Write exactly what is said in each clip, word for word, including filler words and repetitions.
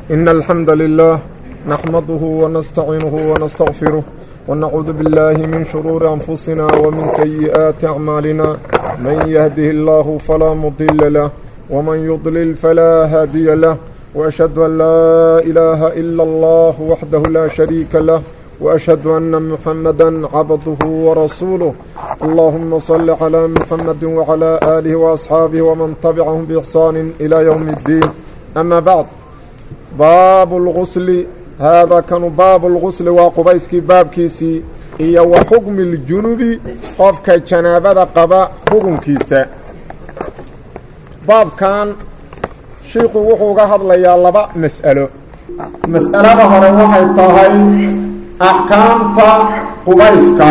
إن الحمد لله نحمده ونستعينه ونستغفره ونعوذ بالله من شرور أنفسنا ومن سيئات أعمالنا من يهده الله فلا مضل له ومن يضلل فلا هادي له وأشهد أن لا إله إلا الله وحده لا شريك له وأشهد أن محمدا عبده ورسوله اللهم صل على محمد وعلى آله وأصحابه ومن تبعهم بإحسان إلى يوم الدين أما بعد باب الغسل هذا كان باب الغسل وقبيسكي باب كيسي إيا وحكم الجنوب قفك جنابة قبا حكم كيسا باب كان شيخ وحوغا هذا يا لبا مسألة مسألة هروحة الطهي أحكامتا قبيسكا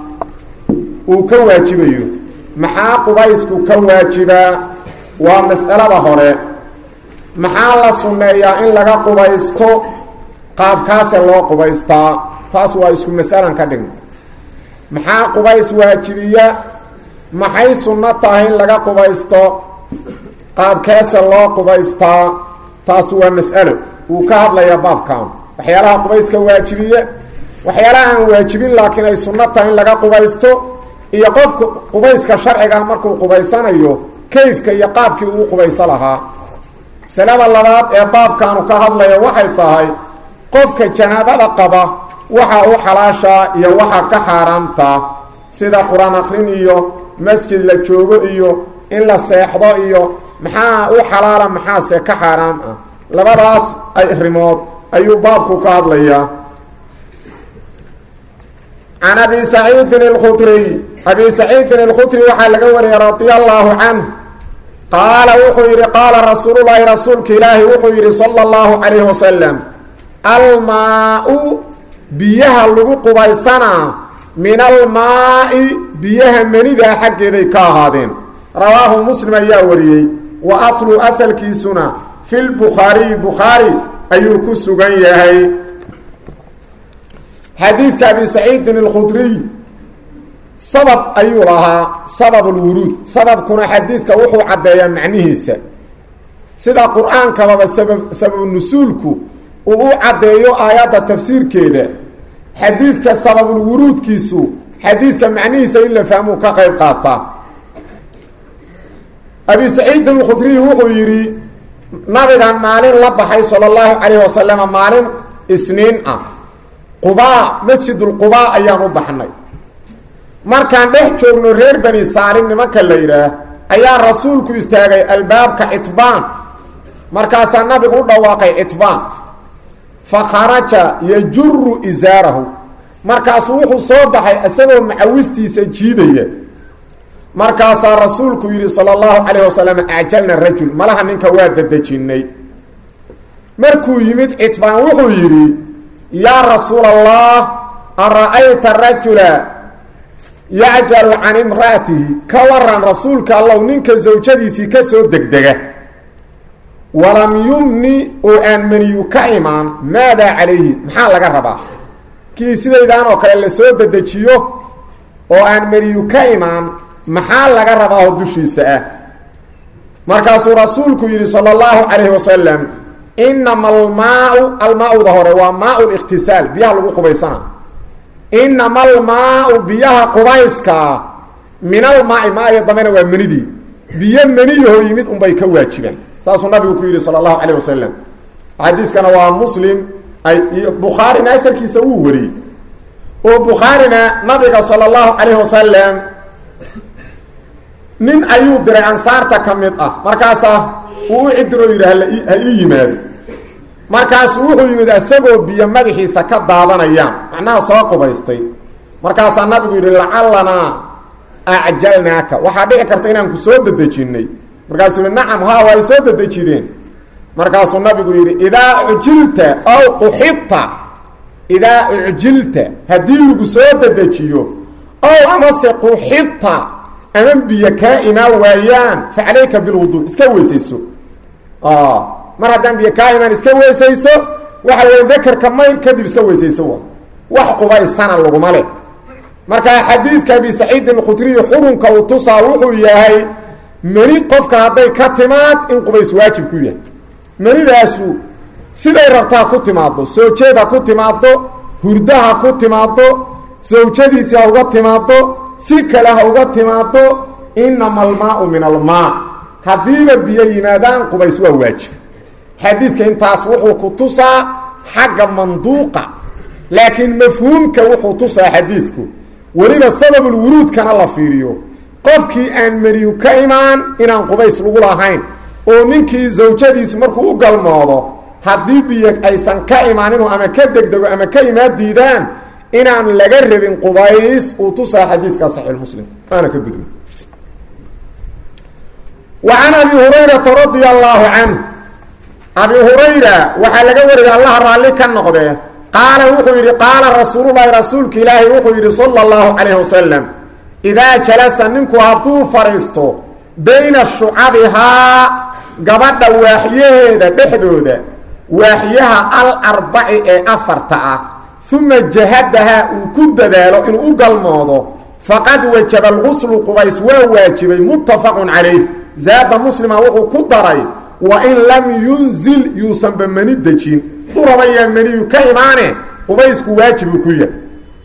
وكواجبيو محا قبيسكو كواجبا ومسألة هروحة maxaa la sunneeyaa in laga qubaysto qaabkaase loo qubaystaa taas waa isku masalan ka dhigna maxaa qubays waajibiya maxay sunno tahay in laga qubaysto qaabkaase loo qubaystaa taas waa mas'alo uu ka hadlaya baabkan waxyaalaha qubayska waajibiya waxyaalaha aan waajibin laakiin ay sunno tahay in laga qubaysto iyo qofka qubayska sharciga markuu qubaysanayo kayfka iyo qaabkii uu qubaysan lahaa salada labaad ee baabkaanu ka hadlaya waxay tahay qofka janaabada qaba waxa uu xalaasha iyo waxa ka xaraamta sida quraan akhrin iyo masjid la joogo iyo in la seexdo iyo maxaa uu xalaala maxaa se ka xaraam ah labadaas ay rimood ayuu baabku ka hadlaya عن أبي سعيد الخدري أبي سعيد الخدري waxa laga wariyay radiyallahu anhu قال وحير قال رسول الله رسولك إلهي وحير صلى الله عليه وسلم الماء بيها اللغو قبيسنا من الماء بيها منيدا حق ذيكا هذين رواه مسلم ياوري وأصل أسل كيسنا في البخاري بخاري أيوكو سغنيهي حديث أبي سعيد الخدري سبب أيو لها سبب الورود سبب كنا حديثك وحو عدايا معنيهيسا سيدا قرآن كبابا سبب, سبب النسولك وهو عدايو آيات التفسير كده حديثك سبب الورود كيسو حديثك معنيهيسا إلا فهمو كقيب قاطع أبي سعيد الخدري وحو يري نبغا مالين لبحي صلى الله عليه وسلم مالين اسنين أه قباء مسجد القباء أيام بحني markaan dhex joogno reer bani saalim nimanka la yiraah ayaa rasuulku istaagay albaabka itbaan markaas nabigu u dhawaaqay itbaan fa kharaja yajurru izarahu markaas wuxuu soo baxay asagoo macawistiisa jiidaya markaas rasuulku yiri sallallahu alayhi wasallam ajalna rajul malaha ninka waa dadajinay markuu yimid itbaan wuxuu yiri ya rasuulallah ara'ayta rajula يعجل عن امراته كورا رسولك الله نينك زوجتيسي كسو دغدغه ولم يمني وان من يكايمان ماذا عليه maxaa laga rabaa kii sideedaan oo kale la soo dadajiyo oo aan mariyu ka imaan maxaa laga rabaa dushiisa ah markaas rasuulku yiri sallallahu alayhi wasallam innamal maa'u al maa'u dhahara wa maa'u al ikhtisal biya lagu qubaysana إنما الماء بيها قبيسكا من الماء ما يضمن ومندي بيا منيه يمد أم بيكا واجبا ساسو النبي كويري صلى الله عليه وسلم حديث كان هو مسلم أي بخاري ناسر كي سووه وري وبخارينا نبي صلى الله عليه وسلم من أيود دري أنصارتا كميطة مركاسا وعدرو يرهل هاي markaas wuxuu yimid asagoo biyo madaxiisa ka daadanayaan macnaha soo qubaystay markaas nabigu yiri la'allana a'jalnaaka waxa dhici karta inaan ku soo dadajinay markaas uu nacam ha way soo dadajideen markaas nabigu yiri idaa ujilta aw quhitta idaa ujilta hadii lagu soo dadajiyo aw amase quhitta ama biyo ka ina waayaan fa alayka bil wudu iska weesayso ah mar haddaan biyo ka imaan iska weesayso waxa weey dakarka mayr kadib iska weesayso wax qubaysana laguma leh marka xadiidka bi Saciid al-Khudri xurunka uu tusaa wuxuu yahay mari qofka haday ka timaad in qubays waajib ku yahay maridaasu siday rabtaa ku timaado soo jeed ha ku timaado hurdo ha ku timaado sawjadiisi ha uga timaado si kale ha uga timaado inama almaau min almaa haddiiba biyo yimaadaan qubays waa waajib xadiidka intaas wuxuu ku tusaa xagga manduuqa laakiin mafhuumka wuxuu tusaa xadiidku weliba sababulwuruudkana la fiiriyo qofkii aan meriyu ka imaan inaan qubays lagu lahayn oo ninkii zawjadiis markuu u galmoodo haddii biyo aysan ka imaaninoo ama ka degdego ama ka imaan diidaan inaan laga rabin qubays uu tusaa xadiiska saxiix muslim aana ka gudbo wa can abi hurayrata radia allaahu canhu abi hurayra waxaa laga wariyay allaha raalli ka noqdee qaala wuxuu yidhi qaala rasuululahi rasuulka ilaahi wuxuu yidhi sala allahu calayhi wasalam idaa jalasa ninku hadduu fadhiisto bayna shucabihaa gabadha waaxyaheeda dhexdooda waaxyaha al arbaci ee afarta ah uma jahadahaa uu ku dadaalo inuu u galmoodo faqad wajaba alquslu qubays waa waajibay muttafaqun calayh zaada muslima wuxuu ku daray wa in lam yunzil yuusanba mani dejin durabayaa maniyu ka imaane qubaysku waajibuu ku yahay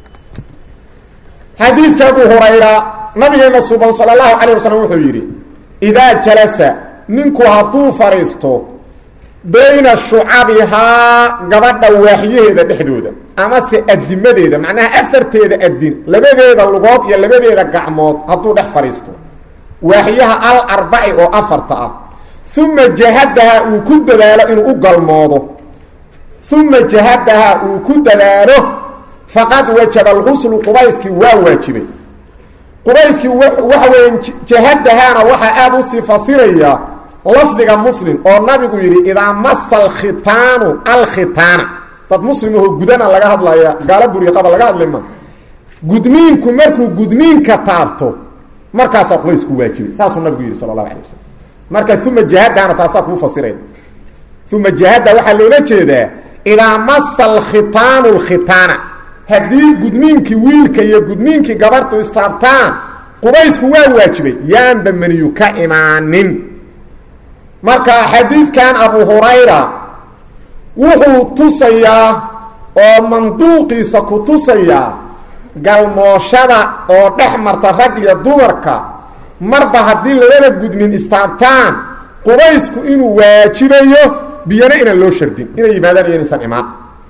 xadiidka abu hurayra nabigeena suban sala allahu calayh wasalam wuxuu yidhi idaa jalasa ninku hadduu fadhiisto bayna shucabihaa gabadha waaxyaheeda dhexdooda amase adimadeeda macnaha afarteeda adin labadeeda lugood iyo labadeeda gacmood hadduu dhex fadhiisto waaxyaha al arbaci oo afarta ah uma jahadahaa uu ku dadaalo inuu u galmoodo uma jahadahaa uu ku dadaalo faqad wajaba alquslu qubayskii waa waajibay qubayskii waxa weya jahadahaana waxaa aada usii fasiraya lafdiga muslim oo nabigu yidhi idaa masa alkhitaanu alkhitaana dad muslimahoo gudana laga hadlaya gaalo buriqaba laga hadlima gudniinku markuu gudniinka taabto markaasaa qubaysku waajibay saasuu nabigu yidhi sala allahu alay wasalam marka uma jahadahaana taasaa kuu fasiraya uma jahada waxaa loola jeedaa idaa masa alkhitaanu alkhitaana haddii gudniinkii wiilka iyo gudniinkii gabarhtu istaabtaan qubaysku waa waajibay yaanba maniyu ka imaanin marka xadiidkan abu hurayra wuxuu tusayaa oo manduuqiisa ku tusayaa galmooshada oo dhex marta rag iyo dumarka marba haddii labada gudnin istaabtaan qubaysku inuu waajibayo biyana inaan loo shardin inay yimaadaan iyo inaysan imaan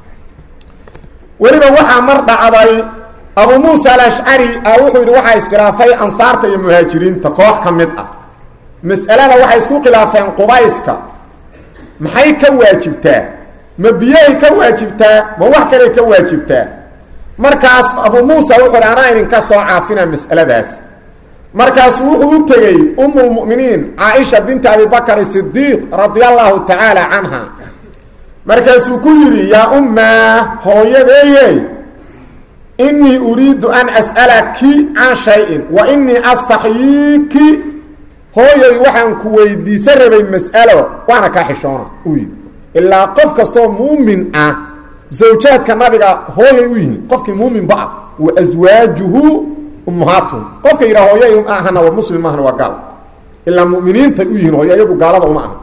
weliba waxaa mar dhacday abu muusa alashcari a wuxuu yidhi waxaa iskhilaafay ansaarta iyo muhaajiriinta koox ka mid ah mas'alada waxay isku khilaafeen qubayska maxay ka waajibtaa ma biyahay ka waajibtaa ma wax kaley ka waajibtaa markaas abu muusa wuxuu yidhi anaa idinka soo caafina mas'aladaas markaasuu wuxuu u tegey umulmu'miniin caaisha binta abi bakr sidiiq radia allahu tacaala canha markaasuu ku yidhi yaa ummaa hooyadeeyey innii uriidu an as'alaki can shay-in wa innii astaxyiiki hooyay waxaan ku weydiisan rabay mas'alo waana kaa xishoona u yidhi ilaa qof kastoo muumin ah zawjaadka nabiga hooyay u yihiin qofkii muuminba ah wa aswaajuhu ummahaatuhum qofka yidhaha hooyay ahana waa muslim maahana waa gaal ilaa mu'miniintay u yihiin hooyo iyagu gaalada uma aha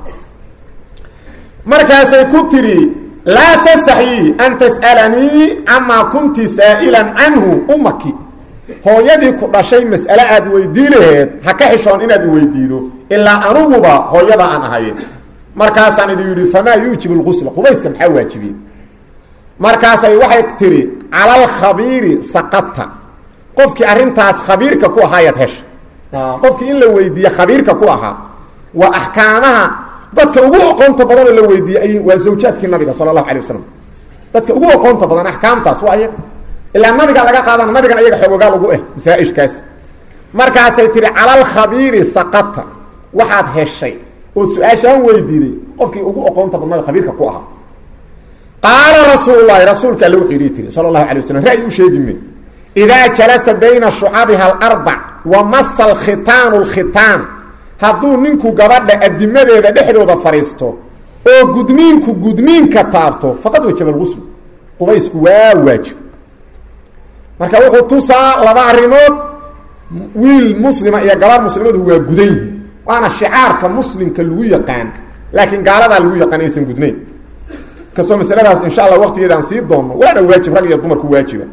markaasay ku tidhi laa tastaxyii an tas'alanii camaa kunti saa'ilan canhu ummaki hooyadii ku dhashay mas'ale aad weydii laheed ha ka xishoon inaad i weydiido ilaa anuguba hooyada aan ahaye markaasaan idin yidhi famaa yuujibu lqusla qubayska maxaa waajibiyey markaasay waxay tidhi cala alkhabiiri saqata qofkii arrintaas khabiirka ku ahaayaad hesha qofkii in la weydiiye khabiirka ku ahaa waa axkaamaha dadka ugu oqoonta badanoo la weydiiyey waa zawjaadkii nabiga sala allahu alay wasalam dadka ugu oqoonta badan axkaamtaas waa iyaga ilaa nabiga laga qaadana nabigan iyaga xoogogaal ugu eh masaa-ishkaas markaasay tihi cala alkhabiiri saqata waxaad heshay oo su-aashaan weydiiday qofkii ugu oqoonta badnada khabiirka ku ahaa qaala rasuululahi rasuulka alle wuxuu yidhi tiri sala allahu alay wasalam ra'yi u sheegi me idaa jalasa bayna shucabiha alarbac wa masa alkhitaanu alkhitaan hadduu ninku gabadha adimadeeda dhexdooda fadhiisto oo gudniinku gudniinka taabto faqad wajaba alqusl qubaysku waa waajib marka wuxuu tusaa laba arrimood wiil muslima iyo gabar muslimadu waa gudan yihin waana shicaarka muslimka lagu yaqaan laakiin gaaladaa lagu yaqaan aysan gudnayn kasoo masaladaas insha allah waqtigeedaan sii doonno waana waajib rag iyo dumarku waajiba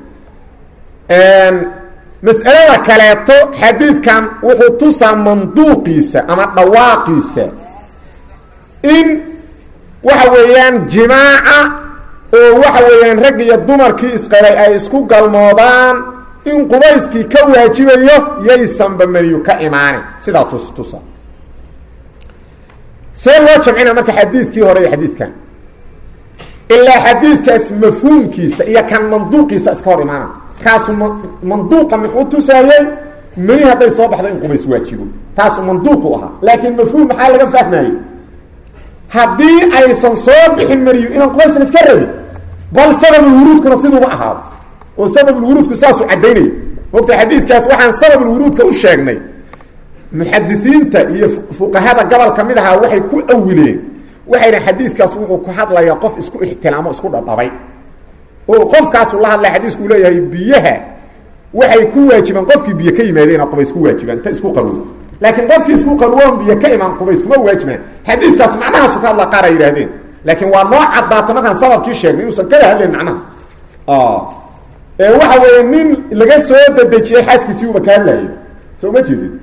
mas'alada kaleeto xadiidkan wuxuu tusaa manduuqiisa ama dhawaaqiisa in waxa weeyaan jimaaca oo waxa weeyaan rag iyo dumarkii isqabay ay isku galmoodaan in qubayskii ka waajibayo yaysanba maniyu ka imaanin sidaa tus tusa see loo jamcina marka xadiidkii hore iyo xadiidkan ilaa xadiidkaas mafhuumkiisa iyo kan manduuqiisa iska hor imaana kaasu manduuqa muxuu tusaayey mani hadday soo baxdo in qubays waajibo taasu manduuqu ahaa laakiin mafhuum maxaa laga fahmayey haddii aysan soo bixin mariyo inaan qubays la iska rabin bal sababulwuruudkuna siduuba ahaado oo sababulwuruudku saasuu caddaynaya mogta xadiiskaas waxaan sababulwuruudka u sheegnay muxadisiinta iyo fuqahada gobol ka mid ahaa waxay ku awileen waxayna xadiiskaas wuxuu ku hadlayaa qof isku ixtiraamo isku dhadhabay oo qofkaasu la hadlay xadiisku leeyahay biyaha waxay ku waajibaan qofkii biyo ka yimaadeen qubays ku waajibaan ta isku qarow laakiin qofkii isku qarow biyo ka imaan qubays kuma waajibaan xadiiskaas macnahaas ka hadla qaar ay yiraahdeen laakiin waa noo cadaata markaan sababkii sheegnay inuu san kala hadleen macnaha ah ee waxa weeye nin laga soo dadajiyay xaaskiisii uu ka hadlayay soo ma jeedin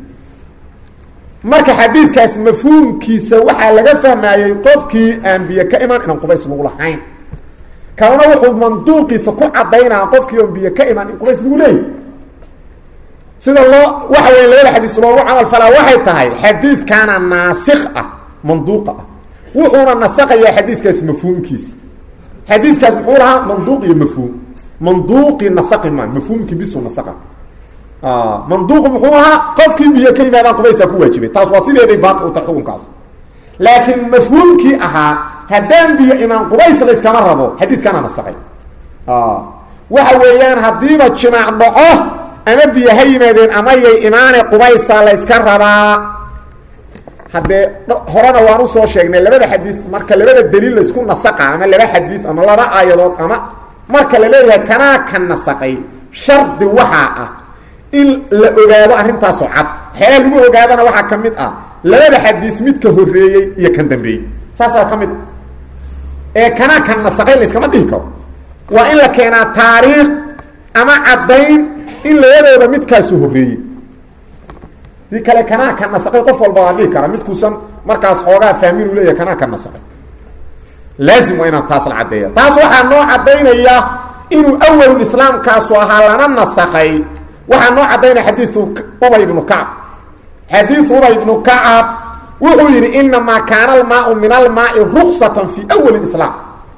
marka xadiiskaas mafhuumkiisa waxaa laga fahmayay qofkii aan biyo ka imaan inaan qubays lagu lahayn kaana wuxuu manduuqiisa ku cadaynaa qofkii aan biyo ka imaan in qubays lagu leeyahay sida loo waxa weeye labada xadiis loogu camal falaa waxay tahay xadiidkaana naasikh ah manduuqa ah wuxuuna nasaqayaa xadiiskaas mafhuumkiisa xadiiskaas muxuu lahaa manduuq iyo mafhuum manduuqi nasaqi ma mafhuumki bisu nasaqa ah manduuq muxuu ahaa qofkii biyo ka yimaadaan qubaysa ku waajibay taas waa sideeday baaq u taxukunkaas laakiin mafhuumki ahaa haddaan biyo imaan qubays la iskama rabo xadiiskana nasaqay ah waxa weeyaan hadiiba jimaac dhaco ama biyo ha yimaadeen ama yay imaanay qubaysa la iska rabaa haddee horena waan usoo sheegnay labada xadiis marka labada daliil la isku nasaqa ama laba xadiis ama laba aayadood ama marka la leeyahay kanaa ka nasaqay shardi waxaa ah in la ogaado arrintaasoo cad waxyaala lagu ogaadana waxaa ka mid ah labada xadiis midka horreeyey iyo kan dambeeyey saasaa ka mid ee kanaa ka nasaqay la iskama dhihi karo waa in la keenaa taariikh ama caddayn in labadooda midkaasu horreeyey dii kale kanaa ka nasaqay qof walba waa dhihi kara midkuusan markaas xoogaa fahmin uu leeyahay kanaa ka nasaqay laazim waa inaan taas la caddeeya taas waxaa noo caddaynaya inuu awalul islaamkaasu ahaa lana nasakhay waxaa noo caddaynaya xadiiu ubay ibnu kacab xadiiu ubay ibnu kacab wuxuu yidhi inamaa kaana almaau min almaai ruksatan fii awali islaam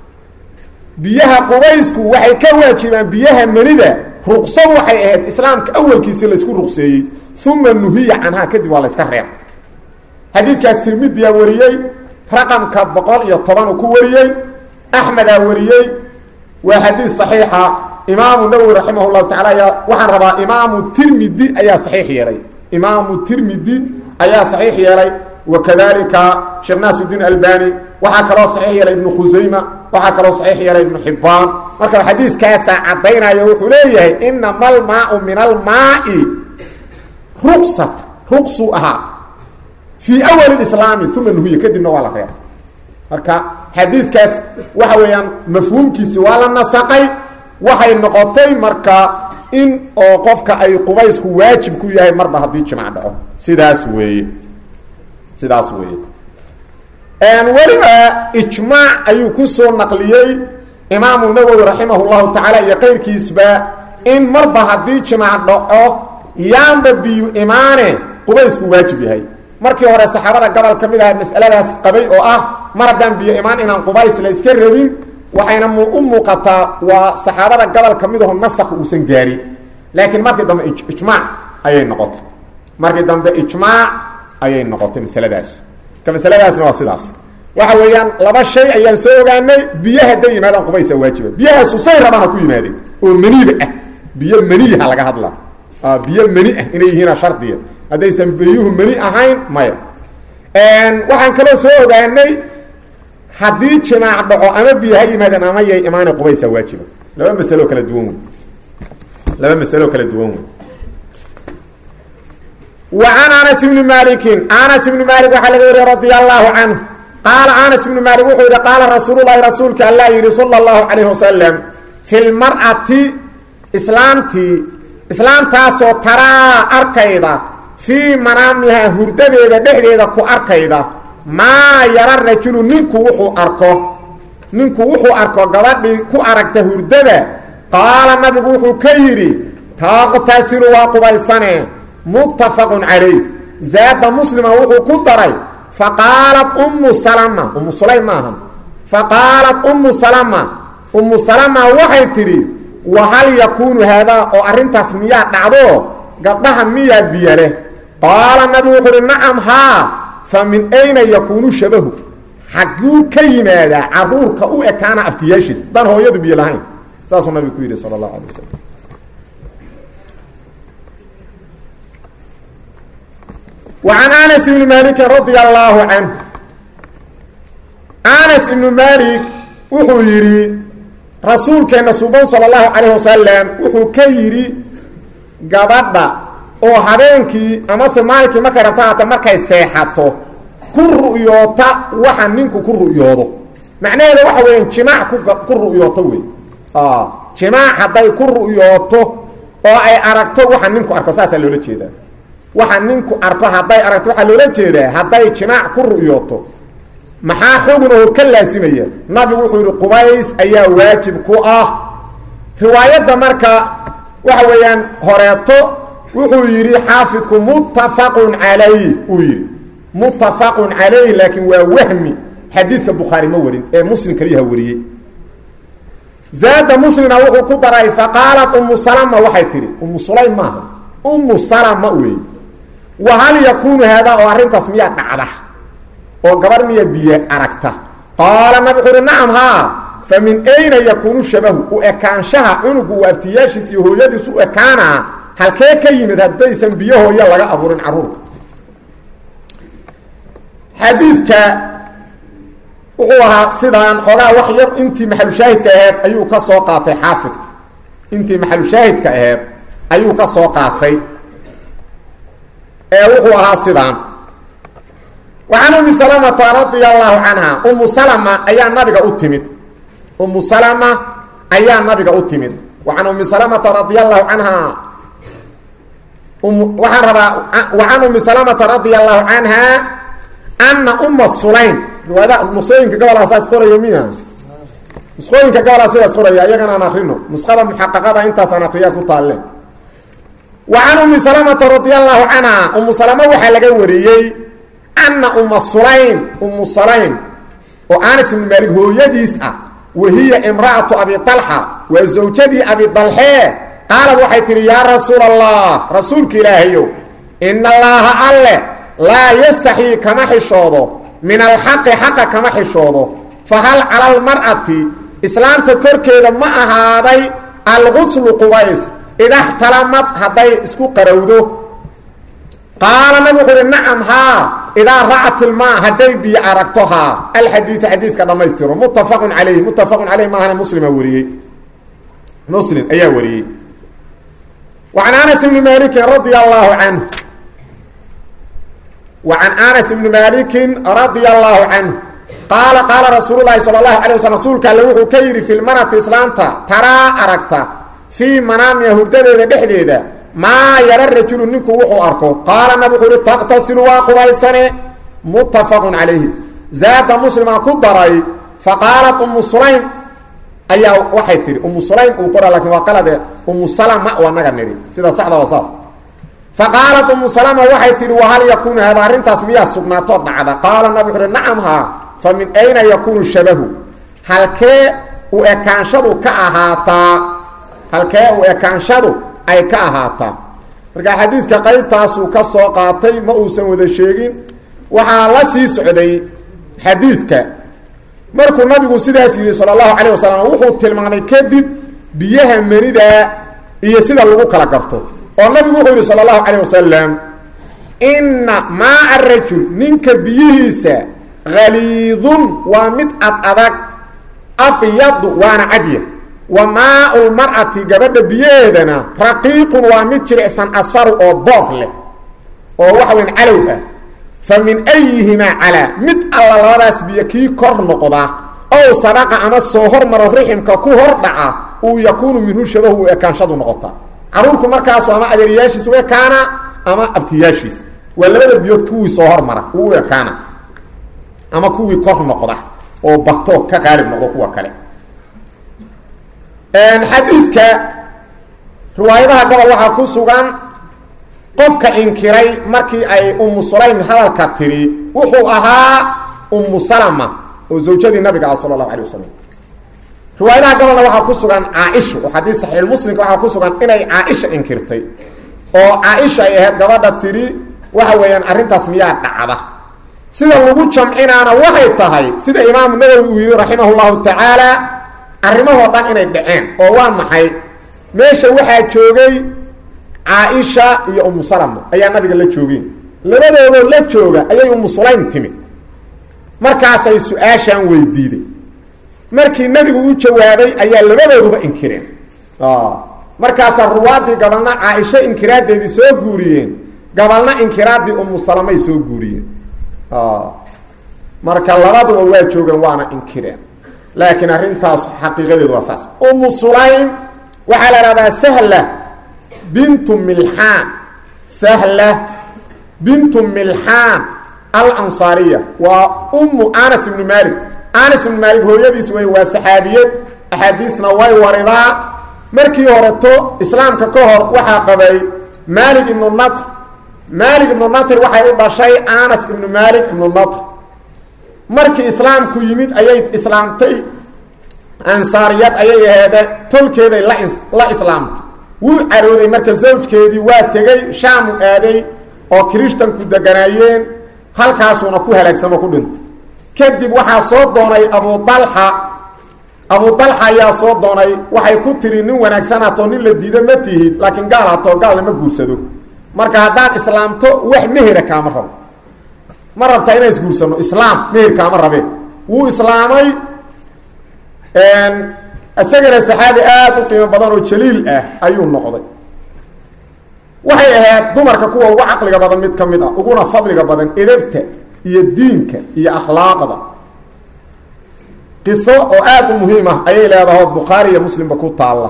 biyaha qubaysku waxay ka waajibaan biyaha manida ruqso waxay ahayd islaamka awalkiisi laysku ruqseeyey uma nuhiya canhaa kadib waa la yska reeb xadiidkaas tirmidiyaa wariyey raqamka boqol iyo toban uu ku wariyey axmedaa wariyey waa xadiis saxiixa imaamu nawowi raximah llahu tacala ayaa waxaan rabaa imaamu tirmidi ayaa saxiix yeelay imaamu tirmidi ayaa saxiix yeelay wakadalika sheekh naasirudiin albani waxaa kaloo saxiix yeelay ibnu khusayma waxaa kaloo saxiix yeelay ibnu xibbaan marka xadiiskaasaa caddaynaya wuxuu leeyahay inama almaau min almaai ruqsat ruqsuu ahaa fii awali islaami uma nuhiya kadibna waa la reebay marka xadiidkaas waxa weeyaan mafhuumkiisi waa la nasaqay waxay noqotay marka in oo qofka ay qubaysku waajib ku yahay marba haddii jimaac dhaco sidaas weeye sidaas weeye weliba ijmaac ayuu kusoo naqliyey imaamu nawowi raximah llahu tacaala iyo qayrkiisba in marba haddii jimaac dhaco yaanba biyu imaane qubaysku waajib yahay markii hore saxaabada gobol ka mid aha mas'aladaas qabay oo ah mar haddaan biyo imaan inaan qubays la iska rabin waxayna u muuqataa waa saxaabada gobol ka mid aho nasaq uusan gaarin laakiin markii dambe ijmaac ayay noqotay markii dambe ijmaac ayay noqotay masaladaas ka masaladaasna waa sidaas waxa weeyaan laba shay ayaan soo ogaanay biyaha hadday yimaadaan qubaysa waajiba biyahaasu say rabaan ha ku yimaadeen oo maniida ah biyo maniyaha laga hadlaa biyo mani ah inay yihiina shardiya haddaysan biyuhu mani ahayn maya waxaan kaloo soo ogaanay haddii jimaac dhaco ama biyo ha yimaadeen ama yay imaana qubaysa waajiba laba masalo kala duwan wey laba masalo kala duwan wey wa can anas ibni malikin anas ibni malik waxaa laga wariya radia allahu canhu qaala anas ibnu maalik wuxuu yidhi qaala rasuululahi rasuulka allah yidhi sala allahu calayhi wasalam fi lmar'ati islaamtii islaamtaasoo taraa arkayda fii manaamihaa hurdadeeda dhexdeeda ku arkayda maa yara rajulu ninku wuxuu arko ninku wuxuu arko gabadhii ku aragta hurdada qaala nabigu wuxuu ka yidhi taqtasilu waa qubaysane muttafaqun calayh zaada muslima wuxuu ku daray faqaalat ummu salama ummu sulaym maahan faqaalat ummu salama ummu salama waxay tidhi wahal yakuunu haadaa oo arrintaas miyaa dhacdo gabdhaha miyaa biyo leh qaala nabigu wuxuu uhi nacam haa fa min ayna yakuunu shabahu xagguu ka yimaadaa caruurka u ekaana aftiyaashiis daan hooyadu biyo lahayn saasuu nabigu ku yidhi sala allahu alay wasalam وعن أنس بن مالك رضي الله عنه أنس بن مالك وحو يري رسول كان سبحانه صلى الله عليه وسلم وحو كيري قبضة oo habeenkii ama samaalki ma karataata markay seexato ku ru'yoota waxa ninku ku ru'yoodo macnaheedu waxa weeyaan jimaac ku ku ru'yooto weey ah jimaac haday ku ru'yooto oo ay aragto waxa ninku arko saasa loola jeedaa waxa ninku arko haday aragto waxa loola jeedaa haday jimaac ku ru'yooto maxaa xugun oo ka laasimaya nabigu wuxuu yiri qubays ayaa waajib ku ah riwaayada marka waxa weeyaan horeeto wuxuu yiri xaafidku muttafaqun alayhi uu yiri muttafaqun alayhi laakin waa wahmi xadiidka bukhari ma warin ee muslim kaliya wariyay zaada muslimna wuxuu ku daray faqalat ummu salama waxay tiri ummu sulaym ma ummu salama weey wa hal yakunu hada oo arintaas miya dhacda oo gabar miya biyo aragta qaala nabi nacam ha famin ayna yakunu shabahu u ekaanshaha unugu wartiyaashis iyo hooyadiisu ekaana halkee ka yimid haddaysan biyahooya laga abuurin caruurka xadiidka wuxuu ahaa sidaan xoogaa wax yar intii maxalushaahidka aheed ayuu ka soo qaatay xaafidku intii maxalushaahidka aheed ayuu ka soo qaatay ee wuxuu ahaa sidaan وعن أم سلمة رضي الله عنها أم سلمة أيها النبي أتمد أم سلمة أيها النبي أتمد وعن أم سلمة رضي الله عنها وعن أم سلمة رضي الله عنها أن أم السليم وهذا المسلمين كقول أساس قرى يمينها مسلمين كقول أساس قرى يمينها نخرينه مسخرة محققة انت سنقريها كتالي وعن أم سلمة رضي الله عنها أم سلمة وحلقة وريي أن أم السليم أم السليم وأنس بن مالك هو يديسة وهي امرأة أبي طلحة وزوجتي أبي طلحة قالت وحيت لي يا رسول الله رسولك إلهي إن الله الله لا يستحي كما حشوضه من الحق حق كما حشوضه فهل على المرأة إسلام تكركي ما هذا الغسل قويس إذا احتلمت هذا اسكو قرودو قال نبي نعم ها إذا رأت الماء هذا بي أركتها الحديث حديث كذا ما يستر متفق عليه متفق عليه ما أنا مسلم وريه مسلم أي وريه وعن أنس بن مالك رضي الله عنه وعن أنس بن مالك رضي الله عنه قال قال رسول الله صلى الله عليه وسلم رسولك لو كير في المرأة إسلامتا ترى أركتا في منام يهودة بحديدة ما يرى الرجل نكو وحو أركو قال النبي قل تغتسل وقبيسني متفق عليه زاد مسلم كدري فقالت أم سليم أي waxay tiri أم سليم oo qora laakiin waa qalad أم سلمة waa naga niri sida saxda wasaas فقالت أم سلمة waxay tiri وهل يكون هذا arintaas miya sugnaato dhacda قال النبي قل نعمها فمن أين يكون الشبه halkee u ekaanshadu ka ahaata halkee u ekaanshadu ay ka ahaata marka xadiidka qaybtaas uu ka soo qaatay ma uusan wada sheegin waxa la sii socday xadiidka markuu nabigu sidaas yiri sallallahu alayhi wasallam wuxuu tilmaamay kadib biyaha marida iyo sida lagu kala garto oo nabigu wuxuu yiri sallallahu alayhi wasallam inna ma'a ar-rajul ninka biyihiisa ghalidun wa mid adag abyad wa na'adiya وماء المرأة قبل بيدنا رقيق ومتر إحسان أصفر أو بوغل أو وحوين علوة famin ayhimaa calaa mid alla labadaas biyo kii kor noqda ow sadaqa ama soo hormaro riximka ku hor dhaca uu yakuunu minhu shabahu u ekaanshadu noqota caruurku markaasu ama adeeryaashiis u ekaana ama abtiyaashiis waa labada biyood kuwii soo hormara uu u ekaana ama kuwii kor noqda oo bato ka qaalib noqdo kuwa kale xadiidka riwaayadaha gobol waxaa ku sugan qofka inkiray markii ay umu sulaym hadalka tiri wuxuu ahaa umu salama oo zawjadii nabiga ah sala allahu alay wasalam riwaayadaha gobolna waxaa ku sugan caaisha oo xadiis saxiix muslimka waxaa ku sugan inay caaisha inkirtay oo caaisha ay ahayd gabadha tiri waxa weeyaan arrintaas miyaa dhacda sida lagu jamcinaana waxay tahay sida imaamu nawowi uu yidhi raximah llahu tacaala arrimahoo dhan inay dhaceen oo waa maxay meesha waxaa joogay caaisha iyo umu salama ayaa nabiga la joogeen labadoodoo la jooga ayay umu sulaym timid markaasay su-aashaan weydiiday markii nebigu u jawaabay ayaa labadooduba inkireen markaasaa ruwaadii gabalna caaisha inkiraadeedii soo guuriyeen gabalna inkiraadii umu salamay soo guuriyeen marka labaduba waa joogeen waana inkireen laakiin arrintaas xaqiiqadeedu waa saas umu sulaym waxaa la ihahdaa sahla bintu milxaan sahla bintu milxaan alansaariya waa umu anas ibnu malik anas ibnu malik hooyadiis wey waa saxaabiyad axaadiisna way waridaa markii horeto islaamka ka hor waxaa qabay malik ibnu natr malik ibnu natr waxay u dhashay anas ibnu malik ibnu natr markii islaamku yimid ayay islaamtay ansaariyad ayay aheede tolkeeday la la islaamtay wuu carooday marka zawjkeedii waa tegey shaamu aaday oo kirishtanku deganaayeen halkaasuuna ku halaagsamo ku dhintay kadib waxaa soo doonay abu dalxa abu dalxa ayaa soo doonay waxay ku tiri nin wanaagsan hatoo nin la diido ma tihid laakiin gaal hatoo gaalna ma guursado marka haddaad islaamto wax mehera kaama rabo ma rabtaa inaan isguursano islaam meher kaama rabeen wuu islaamay isagana saxaabi aada u qiimo badan oo jaliil ah ayuu noqday waxay ahayd dumarka kuwa ugu caqliga badan mid ka mid ah uguna fadliga badan edabta iyo diinka iyo akhlaaqda qiso oo aada u muhiim ah ayay leedahay bukhaari iyo muslimba ku taalla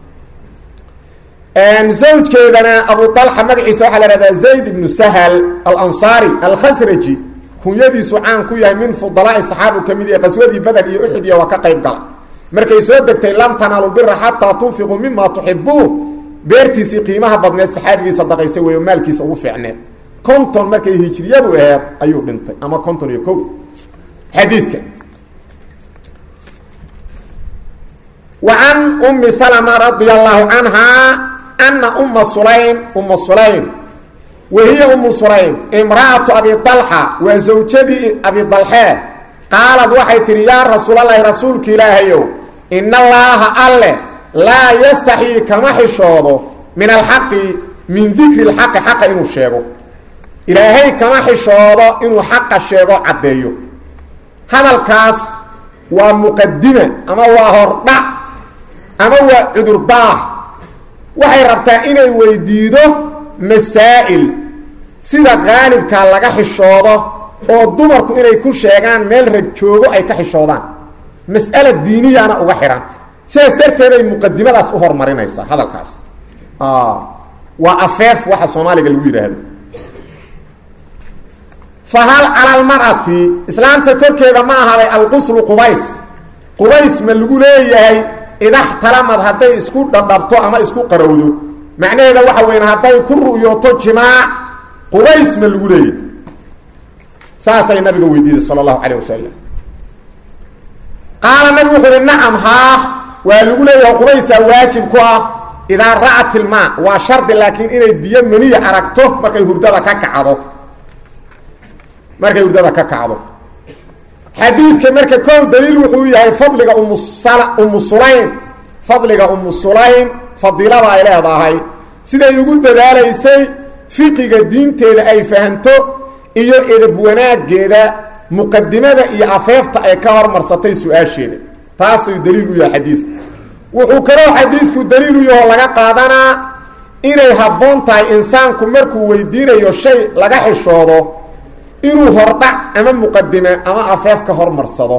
zawjkeedana abu talxa magaciisa waxaa la ihahdaa zayd ibnu sahal alansaari alkhasraji kunyadiisu caan ku yahay min fudalaai saxaabu ka mid yahay qaswadii badar iyo uxud iyo waa ka qayb gala markay soo degtay lan tanaalu bira xataa tunfiquu mima tuxibuun beertiisii qiimaha badneed saxaabigii sadaqaystay weeyo maalkiisa ugu fiicneed konton markay hijriyadu aheed ayuu dhintay ama konton iyo kow xadiidka wa can ummi salama radia allahu canhaa ana uma sulaym uma sulaym wahiya umu sulaym imra'atu abi dalxa waa zawjadii abi dalxee qaalad waxay tihi yaa rasuulalahi rasuulka ilaahayow ina allaaha alle laa yastaxii kama xishoodo min alxaqi min dikri lxaqi xaqa inuu sheego ilaahay kama xishoodo inuu xaqa sheego caddeeyo hadalkaas waa muqadima ama waa hordhac ama waa cudurdaar waxay rabtaa inay weydiido masaa'il sida qaalibkaa laga xishoodo oo dumarku inay ku sheegaan meel rag joogo ay ka xishoodaan mas'ala diiniyana uga xihan sidaas darteeday muqadimadaas u hormarinaysaa hadalkaas waa afeef waxa soomaaliga lagu yidhaahdo fa hal cala almar'ati islaamta korkeeda ma ahaaday alquslu qubays qubays ma lagu leeyahay idaxtalamad hadday isku dhadhabto ama isku qarowdo macnaheeda waxa weyn hadday ku ru'yooto jimaac qubays ma lagu leeyahay saasay nabiga weydiiday sala allahu calayh wasalam qaala nabigu wuxuu uhi nacam haa waa lagu leeyahay qubaysaa waajib ku ah idaa ra'at ilmaa waa shardi laakiin inay biyo maniya aragto markay hurdada ka kacdo markay hurdada ka kacdo xadiidka marka kow daliil wuxuu yahay fadliga umu umu sulaym fadliga umu sulaym fadiilada ay leedahay siday ugu dadaalaysay fiqiga diinteeda ay fahanto iyo edab wanaaggeeda muqadimada iyo afeefta ay ka hormarsatay su-aasheeda taasuu daliil u yahay xadiiska wuxuu kaloo xadiisku daliil u yahoo laga qaadanaa inay habboon tahay insaanku markuu weydiinayo shay laga xishoodo inuu hordhac ama muqadime ama afeef ka hormarsado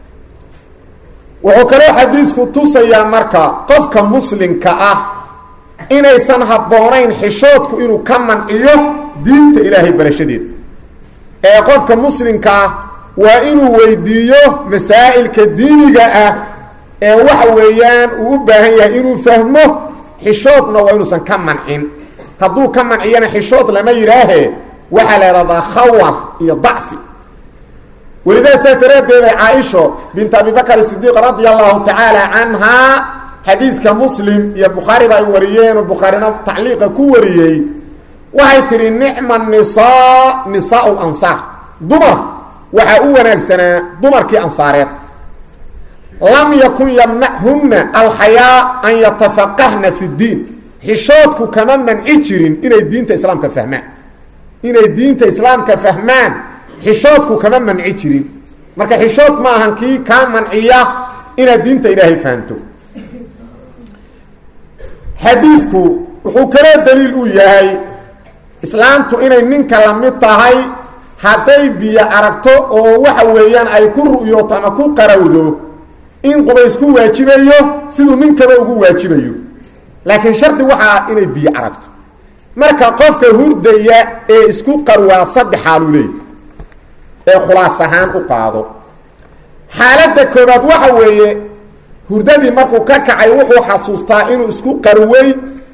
wuxuu kaloo xadiisku tusayaa marka qofka muslimka ah inaysan habboonayn xishoodku inuu ka manciyo diinta ilaahay barashadeeda ee qofka muslimka ah waa inuu weydiiyo masaa'ilka diiniga ah ee waxa weeyaan uu u baahan yahay inuu fahmo xishoodna waa inuusan ka mancin hadduu ka manciyana xishood lama yidhaahee waxaa la yidhahdaa khawar iyo dacfi welidaa saas daraaddeeda caaisho bint abi bakr sidiiq radia allahu tacaala canhaa xadiiska muslim iyo bukhaariba ay wariyeen oo bukhaarina tacliiqa ku wariyey waxay tihi nicma nisaa nisaau lansaar dumar waxaa u wanaagsanaa dumarkii ansaareed lam yakun yamnachunna alxayaa an yatafaqahna fi ddiin xishoodku kama manci jirin inay diinta islaamka fahmaan inay diinta islaamka fahmaan xishoodku kama manci jirin marka xishood ma ahan kii kaa manciya inaad diinta ilaahay fahanto xadiidku wuxuu kaloo daliil u yahay islaamtu inay ninka la mid tahay hadday biyo aragto oo waxa weeyaan ay ku ru'yooto ama ku qarawdo in qubays ku waajibayo siduu ninkaba ugu waajibayo laakiin shardi waxaa inay biyo aragto marka qofka hurdaya ee isku qarwaa saddex xaaluu leeyahy ee khulaas ahaan u qaado xaaladda koobaad waxa weeye hurdadii markuu ka kacay wuxuu xasuustaa inuu isku qarway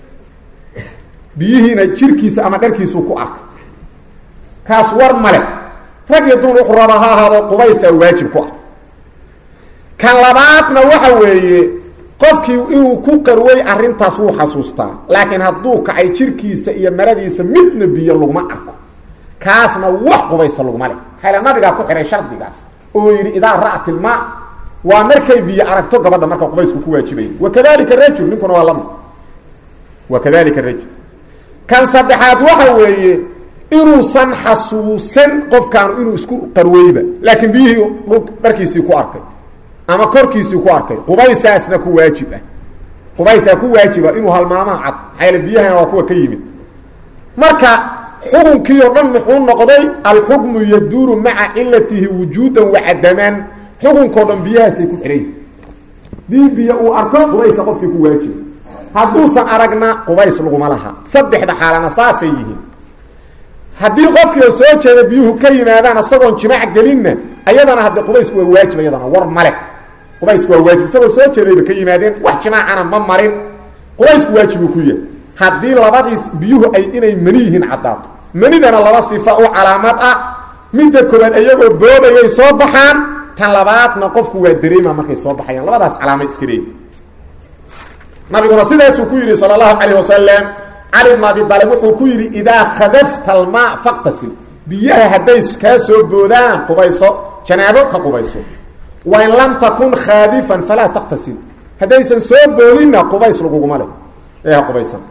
biyihiina jirkiisa ama dharkiisuu ku arkay kaas war male rag iyo dumar wuxuu rabaa ha ahaado qubaysaa waajib ku ah kan labaadna waxa weeye qofkii inuu ku qarway arrintaas wuu xasuustaa laakiin hadduu kacay jirkiisa iyo maradiisa midna biyo laguma arko kaasna wax qubaysa laguma leh xayla nabigaa ku xihay shardigaas oo yidhi idaa ra'at ilmaa waa markay biyo aragto gabadha marka qubaysku ku waajibaya wakadalika rajul ninkuna waa lamid wakadalika rajul kan saddexaad waxa weeye inuusan xasuusan qofkaanu inuu isku qarweyba laakiin biyihii dharkiisii ku arkay ama korkiisii ku arkay qubaysaasna ku waajib ah qubaysaa ku waajiba inuu halmaamaha cad xayla biyahana waa kuwa ka yimid marka xukunkii oo dhan muxuu noqday alxukmu yaduuru maca cilatihi wujuudan wacadaman xukunkoo dhan biyahaasay ku xihay dii biyo uu arko qubaysa qofkii ku waajiba hadduusan aragna qubays laguma laha saddexda xaalana saasay yihiin haddii qofkii oo soo jeeda biyuhu ka yimaadaan isagoon jimaac gelinna ayadana haddii qubaysku waa waajib ayadana war male qubaysku waa waajib isagoo soo jeedayba ka yimaadeen wax jimaacana ma marin qubaysku waajibuu ku yahay haddii labadiis biyuhu ay inay mani yihiin caddaato manidana laba sifa u calaamad ah midda koobaad iyagoo boodayay soo baxaan tan labaadna qofku waa dareema markay soo baxayaan labadaas calaamad iska leeyi nabiguna sidaasuu ku yidhi sala allahu calayh wasalam cali bn abi daalib wuxuu ku yidhi idaa khadafta almaa faqtasil biyaha hadday kaa soo boodaan qubayso janaabo ka qubayso wain lam takun khaadifan falaa taqtasil haddaysan soo boodinna qubays laguguma leh ee ha qubaysan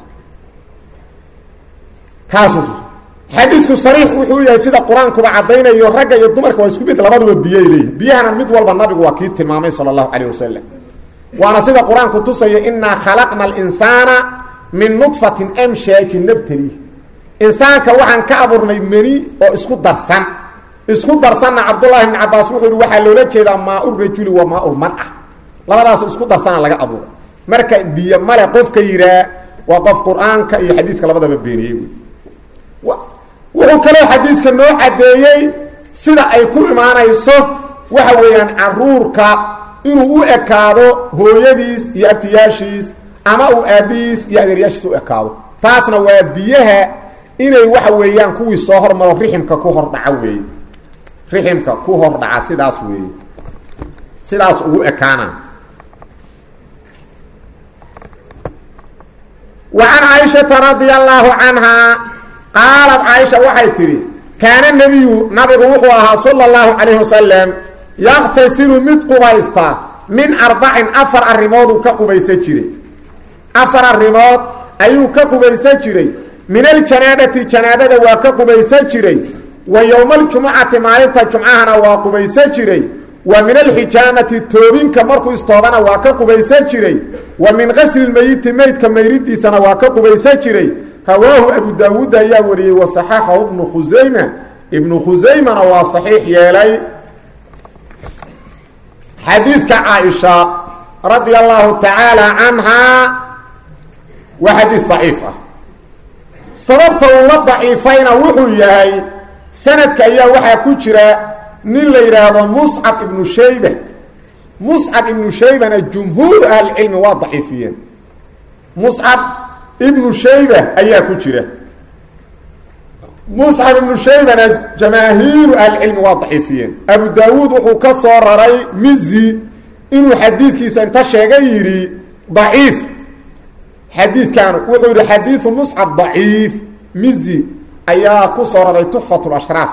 kaasu xadiisku sariix wuxuu yahay sida qur-aankuba caddaynayo ragga iyo dumarka waa isku mid labaduba biyay leeyihin biyahana mid walba nabigu waa kii tilmaamay sala allahu calayh wasalam waana sida qur-aanku tusaya inaa khalaqna alinsaana min nudfatin amshaajin nabtali insaanka waxaan ka abuurnay meni oo isku darsan isku darsanna cabdullaahi ibni cabaas wuxuu yihi waxaa loola jeedaa maa-u rajuli wa maa-u lmar-a labadaas isku darsana laga abuuray marka biyo male qofka yihaa waa qof qur-aanka iyo xadiiska labadaba beeniyey wuxuu kaloo xadiiska noo caddeeyey sida ay ku imaanayso waxa weeyaan caruurka inuu u ekaado hooyadiis iyo abtiyaashiis ama uu aabbihiis iyo adeeryaashiis u ekaado taasna waa biyaha inay waxa weeyaan kuwii soo hormaro riximka ku hordhaca weeye riximka ku hordhaca sidaas weeye sidaas ugu ekaana wa can caaishata radia allaahu canhaa qaalad caaisha waxay tidhi kaana nebiyu nabigu wuxuu ahaa sala allahu calayhi wasalam yaqtasilu mid qubaysta min arbacin afar arrimooduu ka qubaysan jiray afar arrimood ayuu ka qubaysan jiray min aljanaabati janaabada waa ka qubaysan jiray wa yowma aljumucati maalinta jumcahana waa qubaysan jiray wa min alxijaamati toobinka markuu istoobana waa ka qubaysan jiray wa min qasli lmeyiti meydka mayridiisana waa ka qubaysan jiray rawaahu abu daawuud ayaa wariyey wa saxaxahu ibnu khusayma ibnu khusaymana waa saxiix yeelay xadiidka caaisha radia allahu tacaala canhaa waa xadiis daciif ah sababta uu la daciifayna wuxuu yahay sanadka ayaa waxaa ku jira nin la yidhaahdo muscab ibnu shayba muscab ibnu shaybana jumhuur ahlicilmi waa daciifiyeen muscab ibnu shayba ayaa ku jira muscab ibnu shaybana jamaahiiru ahlicilmi waa daciifiyeen abu daawuud wuxuu ka soo raray mizi inuu xadiidkiisa inta sheegay yidhi daciif xadiidkan wuxuu yidhi xadiidu muscab daciif mizi ayaa ku soo raray tuxfat lashraaf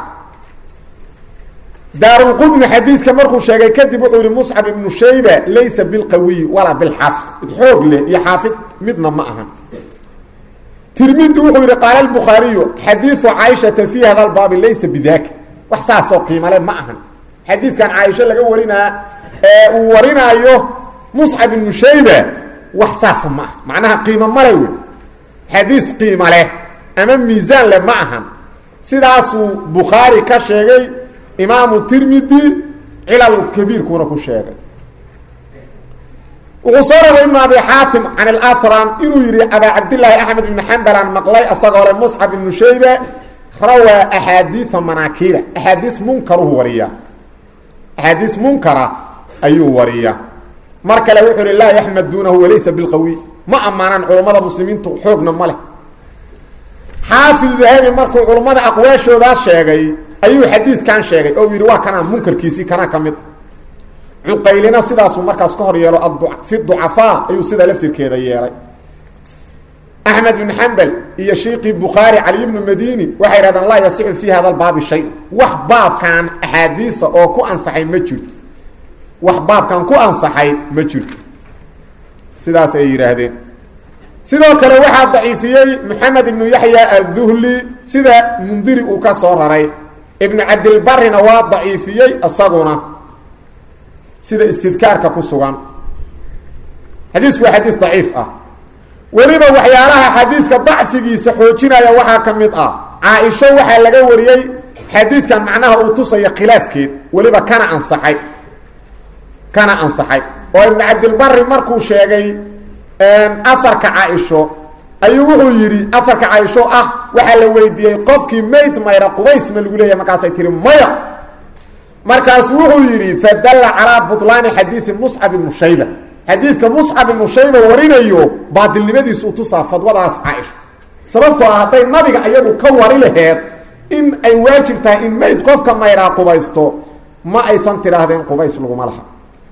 daarulqudni xadiiska markuu sheegay kadib wuxuu yihi muscab ibnu shayba laysa bilqawiy walaa bilxaafid mid xoog leh iyo xaafid midna ma ahan tirmidi wuxuu yihi qaala albukhaariyu xadiidu caaishata fii hada albaabi laysa bidaka wax saasoo qiimale ma ahan xadiidkan caaisho laga warinaa ee uu warinaayo muscab ibnu shayba wax saasa ma aha macnaha qiimo male wey xadiis qiimo leh ama miisaan leh ma ahan sidaasuu bukhaari ka sheegay imaamu tirmidi cilal kabiirkuuna ku sheegay wuxuu soo raray ibnu abi xaatim can alahram inuu yihi abaa cabdillaahi axmed ibnu xambalaan maqlay asagoo le muscab ibnu shayba rawaa axaadiia manaakiira axaadiis munkaruhu wariya axaadiis munkara ayuu wariya mar kale wuxuu ihi laa yaxmaduunahu walaysa bilqawiy ma ammaanaan culummada muslimiintu xoogna ma leh xaafid dahabi markuu culummada aqwaashoodaa sheegay ayuu xadiidkan sheegay oo yidhi waa kanaa munkarkiisii kanaa ka mid cuqaylina sidaasuu markaas ka hor yeelo fi ducafaa ayuu sidaa laftirkeeda yeelay axmed ibn xambal iyo shiiqii bukhaari cali ibnu madini waxay yidhahdeen laa yasixu fii hada albaabi shay wax baabkan axaadiisa oo ku ansaxay ma jirto wax baabkan ku ansaxay ma jirto sidaas ay yidhaahdeen sidoo kale waxaa daciifiyey maxamed ibnu yaxya adduhli sida mundiri uu ka soo raray ibnu cabdilbarina waa daciifiyey isaguna sida istidkaarka ku sugan xadiisku waa xadiis daciif ah weliba waxyaalaha xadiiska dacfigiisa xoojinaya waxaa ka mid ah caaisho waxaa laga wariyey xadiidkan macnaha uu tusaya khilaafkeed weliba kana ansaxay kana ansaxay oo ibnu cabdilbari markuu sheegay afarka caaisho ayuu wuxuu yidhi afarka caaisho ah waxaa la weydiiyey qofkii mayd mayra qubays ma lagu leeyahay markaasay tihi maya markaasu wuxuu yidhi fadalla calaa butlaani xadiidi muscab ibnu shayba xadiidka muscab ibnu shayba warinayo baadilnimadiisu u tusaa fadwadaas caaisha sababtoo ah hadday nabiga iyadu ka wari laheed in ay waajib tahay in mayd qofka mayraa qubaysto ma aysan tidhaahdeen qubays laguma laha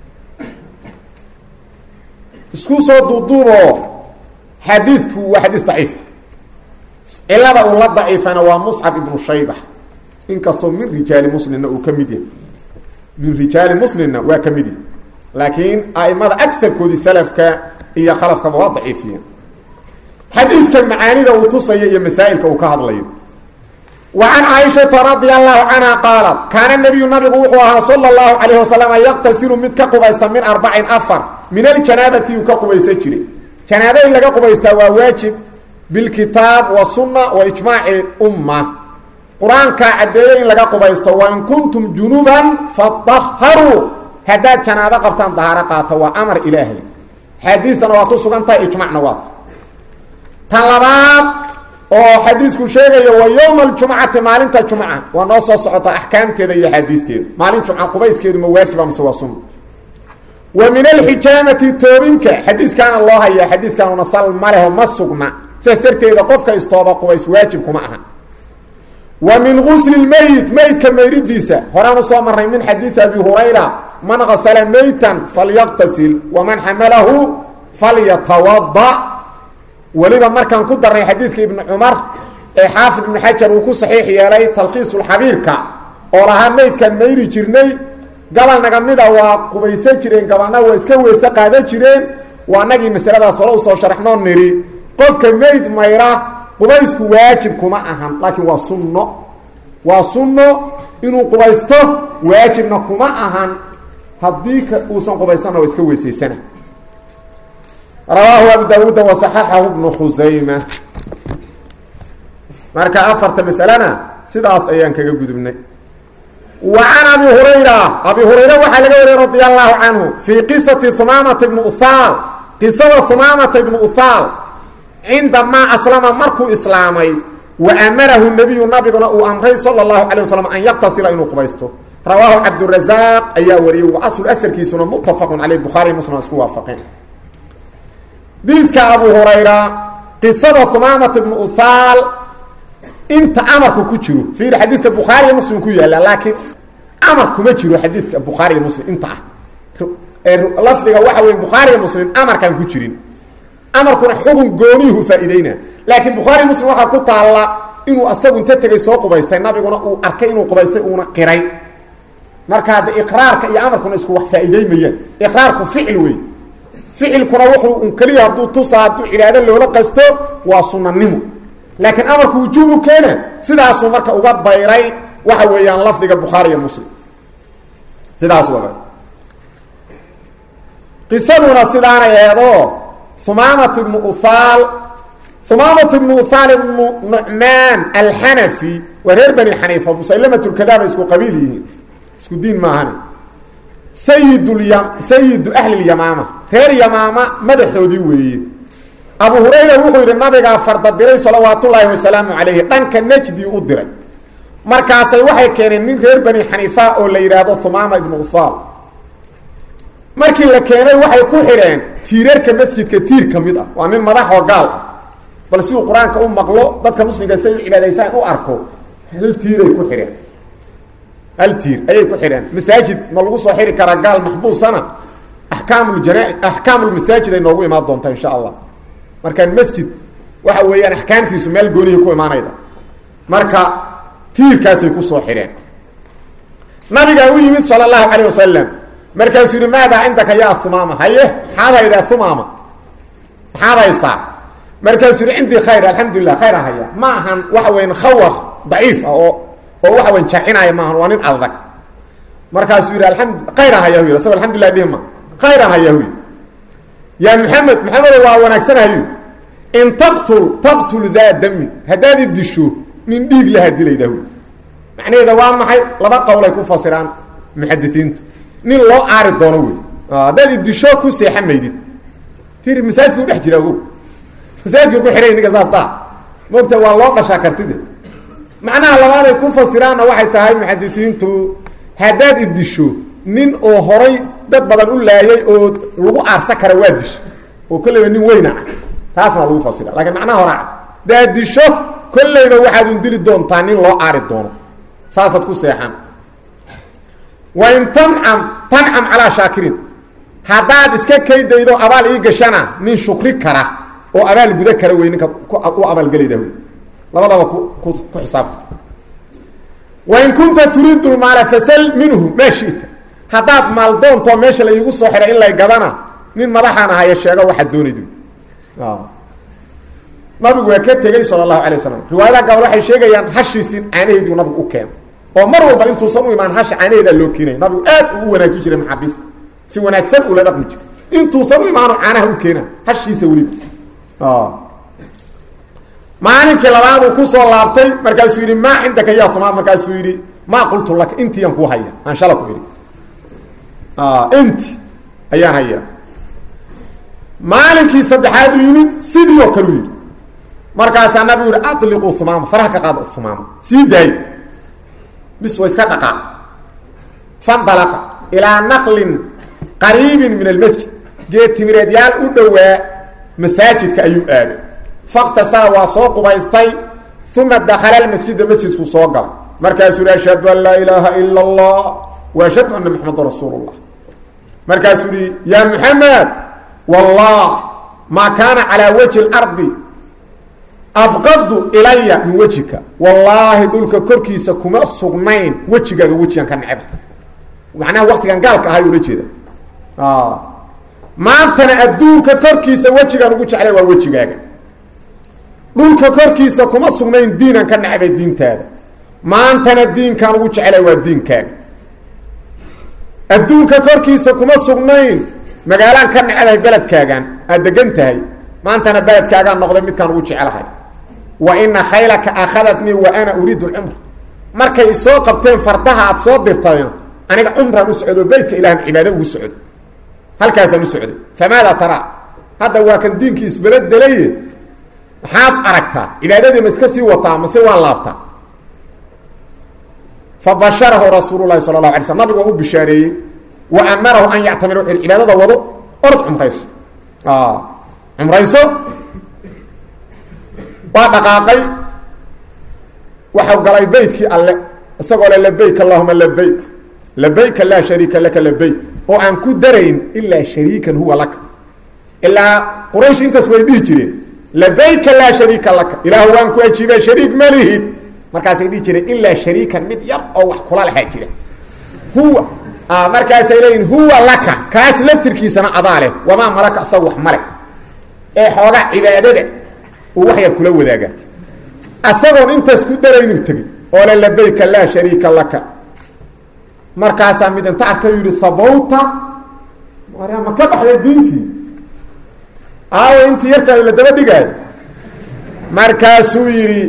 isku soo duuduuboo xadiidku waa xadiis daciifa cilada uu la daciifana waa muscab ibnu shayba inkastoo min rijaali muslimna uu ka mid yahay min rijaali muslimna waa ka mid yahay laakiin aimada agarkoodii salafka iyo khalafkaba waa daciifiyeen xadiiska macaanida uu tusaya iyo masaa'ilka uu ka hadlayo wa can caaishata radia allahu canha qaalat kaana nabiyu nabigu wuxuu ahaa sala allahu calayhi wasalam yaqtasilu mid ka qubaysta min arbacin afar min aljanaabati uu ka qubaysan jiray janaaba in laga qubaystaa waa waajib bilkitaab wa sunna wa ijmaaci umma qur-aankaa caddeeyey in laga qubaysto wain kuntum junuban fadaharuu haddaad janaabo qabtaan dahaaro qaata waa amar ilaahay xadiistana waa ku sugan tahay ijmacna waata tan labaad oo xadiisku sheegayo wa yowma aljumcati maalinta jumca waa noo soo socota axkaamteeda iyo axaadiisteeda maalin jumca qubayskeedu ma waajiba mise waa sunna wa min alxijaamati toobinka xadiiskaana loo hayaa xadiiskaanuna sal ma leho ma sugna sidaas darteeda qofka istooba qubays waajib kuma aha wa min gusli lmeyit meydka mayridiisa horaan usoo marnay min xadiidi abi hurayra man gasala meytan falyaqtasil waman xamalahu falyatawada weliba markaan ku darnay xadiidka ibnu cumar ee xaafid ibnu xajar uu ku saxiix yeelay talkiisulxabiirka oo lahaa meydkaan mayri jirnay gabal naga mida waa qubaysan jireen gabalna waa iska weyse qaadan jireen waa nagii masaladaas hore usoo sharaxnoo niri qofka meyd mayra qubaysku waajib kuma ahan laakiin waa sunno waa sunno inuu qubaysto waajibna kuma ahan haddii uusan qubaysanna waa iska weysaysana rawaahu abu daawuuda wasaxaxahu ibnu khusayma marka afarta masalena sidaas ayaan kaga gudubnay وعن أبي هريرة أبي هريرة وحال قولي رضي الله عنه في قصة ثمامة بن أثال قصة ثمامة بن أثال عندما أسلم مركو إسلامي وأمره النبي النبي وأمره صلى الله عليه وسلم أن يقتصر إنه قبيسته رواه عبد الرزاق أيا وريه وأصل أسر كيسنا متفق عليه البخاري مسلم اسكوا وافقين ديتك أبو هريرة قصة ثمامة بن أثال انت امرك كجرو في حديث البخاري ومسلم كيا لكن امرك ما جرو حديث البخاري ومسلم انت لفظه waxa weey bukhari muslim amar kan ku jirin amarkuna xubun goonihu faa'iideena laakiin bukhari muslim waxa ku taala inuu asagu inta tagay soo qubaystay nabiguna uu arkay inuu qubaystay uuna qiray marka hada iqraarka iyo amarkuna isku wax faa'iideeymayaan iqraarku ficil weey ficilkuna wuxuu un kaliya haduu tusaado iraada loola qasto waa sunnanimo لكن أمرك وجوبه كان سيداسو مركا uga bayray waxa weeyaan lafdiga Bukhari iyo Muslim sidaas wada qisaduna sidana yeedo Thumamah ibn Uthal Thumamah ibn Uthal ibn Nu'man al-Hanafi wa reer bani Hanifa Musaylamatu al-Kadhab isku qabiilihi isku diin ma ahani sayyidul yam sayyid ahli al-Yamama reer Yamama madaxoodii weeyeen أبو هريرة وحيد النبي فرد الدري صلوات الله وسلامه عليه دانك نجدي أدري مركاسي وحي كان من غير بني حنيفة أو ليرادو ثمامة بن أثال مركي لكيني وحي كوحرين تيرير كمسجد كتير كميدا ومن مراح وقال بل سيو قرآن كأم مقلو ضدك مسلم قسيو إلى ديسان أو أركو هل تيري كوحرين هل تير أي كوحرين مساجد ملغوص وحيري كرقال محبوس سنة أحكام الجناء أحكام المساجد إنه ما دونتا إن شاء الله marka masjid waxa weeyaan ahkaamtiisu meel gooniyo ku imaanayda marka tiirkaasay ku soo xireen nabiga uu yimid sallallahu alayhi wasallam marka suu maada indaka ya thumama haye hadayda thumama hadaysa marka suu indi khayr alhamdulillah khayr haya ma ahan waxa weyn khawar dhaif oo oo waxa weyn jaacinaya ma ahan wanin adag marka suu alhamdulillah khayr haya wiil sabab alhamdulillah bihima khayr haya wiil يا محمد محمد waa wanaagsanaayo in taqtul taqtul ذا دم hadad idisho min dhiig la hadilaydaw macnaheedu waa maxay laba qowl ay ku fasiraan muhaddisiintu nin loo aari doono weey hadad idisho ku seexameydid tir masaajidku dhex jira oo masaajidku ku xiray niga saasta moobta waa loo qasha kartide macnaha labaad ay ku fasiraan waxay tahay muhaddisiintu hadad idisho nin oo horay dad badan u laayay oo lagu aarsa kara waadish oo kulleey nin weyna taasna lagu fasira laakiin macnaha hore daadisho kulleeyba waxaad u dili doontaa nin loo aari doono saasad ku seexan wa in tan'am tan'am ala shakirin hadaad iska kaydaydo abaal ii gashana nin shukri kara oo abaal guda kara weyninka ku abaal galidaw labadaba ku ku xisaabta wa in kunta turidu al-mal fasal minhu ma shi'ta hadaad maal doonto meesha la igu soo xiray in la gadana nin madaxana haya sheego waxa doonaydu ah nabigu waa ka tagay sallallahu alayhi wasallam riwaayada gabadha waxay sheegayaan hashiisin aaneedu nabigu u keen oo mar walba intuu soo iimaan hash aaneeda loo keenay nabigu aad u wanaajin jiray maxabis si wanaagsan u la dhaqmi jiray intuu soo iimaan aanaha u keenay hashiisa wali ah maalinkii labaad uu ku soo laabtay markaas uu yiri ma indaka yaa fama markaas uu yiri ma qultu lak inti yan ku haya aan shala ku yiri ah inti ayaan haya maalinkii saddexaad yimid sidii oo kale yiri markaas nabi uu atliqu thumama faraka qaad thumama siday bis way iska dhaqa fandalaqa ila naqlin qarib min almasjid geet timireedyal u dhawaa masaajidka ayuu aaday faqtasa wa soo qubaystay thumma dakhala almasjid masjidku soo gal markaas uu ashhadu an la ilaha illa allah wa ashhadu anna muhammadar rasulullah markaas uu ya muhammad والله ما كان على وجه الأرض أبغض إلي من وجهك والله دولك كركيسة كما الصغنين وجهك وجهك كان عبد معناه وقت كان قالك هاي وجهك آه ما أنتنا أدوك كركيسة وجهك وجهك عليه ووجهك دولك كركيسة كما الصغنين دينا كان عبد الدين تادا ما أنتنا الدين كان وجهك عليه والدين كاك أدوك كركيسة كما الصغنين magaalaan ka nacay beledkaagan aad degantahay maantana beledkaagan noqday mid kan ugu jecelahay wa inna khaylaka akhadatni wa ana uridu al-umr markay soo qabteen fardaha aad soo dirtay aniga umraan u socdo beydka ilaahan cibaado ugu socdo halkaasaan u socday famaada tara hadda waa kan diinkii isbedelay maxaad aragtaa cibaadadii ma iska sii wataa mase waa laabtaa fabasharahu rasuulullaahi sala allahu alay slam nabigu waa u bishaareeyey wa amarahu an yactamira wuxuu cibaadada wado orod cumrayso cumrayso waa dhaqaaqay waxau galay beydkii alle isagoo le labayk allahuma labayk labayka laa shariika laka labayk oo aan ku darayn ilaa shariikan huwa laka ilaa quraysh intaas way dhihi jireen labayka laa shariika laka ilaahu waan ku ajiibay shariik ma lihid markaasay dhihi jireen ilaa shariikan mid yar oo wax kula lahaa jira huwa markaasay leeyihin huwa laka kaas laftirkiisana adaa leh wamaa malaka asaga wax male ee xoogaa cibaadada uu wax yar kula wadaaga asagoon intaas ku daraynuu tegi oo le labayka laa shariika laka markaasaa mid inta arka yidhi sabawta ma ka baxday diintii aawo intii yartaada la daba dhigaayo markaasuu yidhi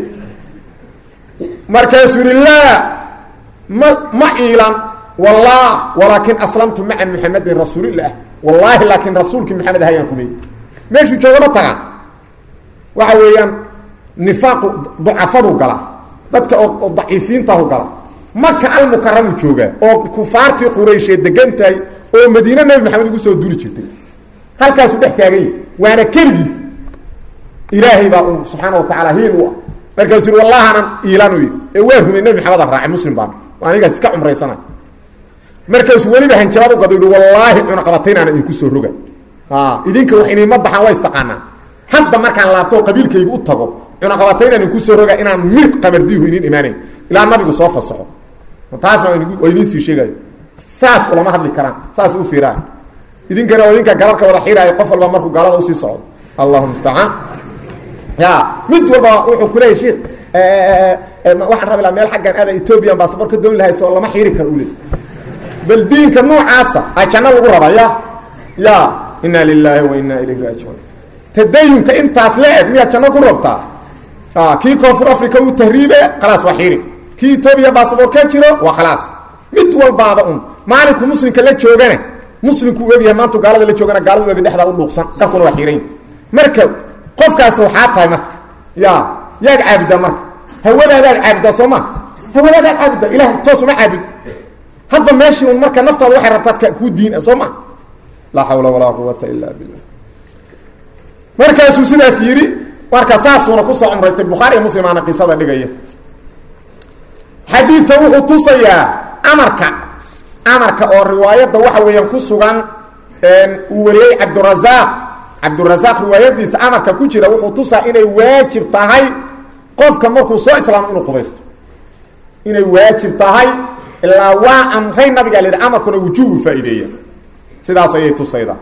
markaasuu yidhi laa ma ma iilan wallah walaakin aslamtu maca muxamedin rasuulillaah wallaahi laakiin rasuulkii maxamed ahayaan rumey meeshuu joogama tagaan waxa weeyaan nifaaqu ducafadu gala dadka oo daciifiintahu gala maka almukaramu joogaa oo kufaartii quraysheed degan tahay oo madiine nebi maxamed ugu soo duuli jirtay halkaasuu dhex taaganya waana keligiis ilaahay baa uu subxaana wa tacaala hiil u ah markaasuu yidhi wallahanan iilaanu yidhi ee waa rumay nebi maxamed a raacay muslim baan anigaas iska cumraysanay markaasuu weliba hanjabaad u gado yidhi wallaahi cunaqabataynaana idinku soo roga idinka wax inayma baxaan waa istaqaanaa hadda markaan laabto oo qabiilkaygu u tago cunaqabataynaan idinku soo roga inaan mir qabardiihu idin imaanayn ilaa nabigu soo fasaxo taasna waa idiin sii sheegayo saas ulama hadli karaan saas u fiiraan idinkana waa idinka gararka wada xiraayo qof walba markuu gaalada usii socdo allahu mustacaan ya mid walba wuxuu ku leeyahy sheekh waxaan rabi lahaa meel xaggan aada ethoobiyan baasabor ka dooni lahay soo lama xiri karo ule bal diinka noocaasa a janno lagu rabaa ya ya inna lilaahi wa inna ilayhi raajicuun tadayunka intaas la eg miyaad janno ku rabtaa kii koonfur africa uu tahriibe khalaas waa xiri kii etoobiya baasabor ka jiro waa khalaas mid walbaaba un maalinku muslimka la joogana muslimku u egyahay maantu gaalada la joogana gaaladu egi dhexdaa u dhuuqsan qarkuna waa xiirayn marka qofkaas waxaa tahay marka ya yaad caabudaa marka hawadaadaad caabudaa soo ma hawadaadaad caabudaa ilaah toos uma caabud hadda meeshii un marka naftaada waxay rabtaad kuu diin soo ma laa xawla walaa quwata illa billah markaasuu sidaas yidhi marka saasuuna kusoo cumraystay bukhaari iyo muslimaana qisada dhigaya xadiidka wuxuu tusayaa amarka amarka oo riwaayadda waxa weeyaan ku sugan uu wariyey cabdurasaaq cabdurasaaq riwaayadiisa amarka ku jira wuxuu tusaa inay waajib tahay qofka markuu soo islaamo inuu qubaysto inay waajib tahay ilaa waa amray nabiga la yidhi amarkuna wujuubu faa'iideeya sidaas ayay tusaydaa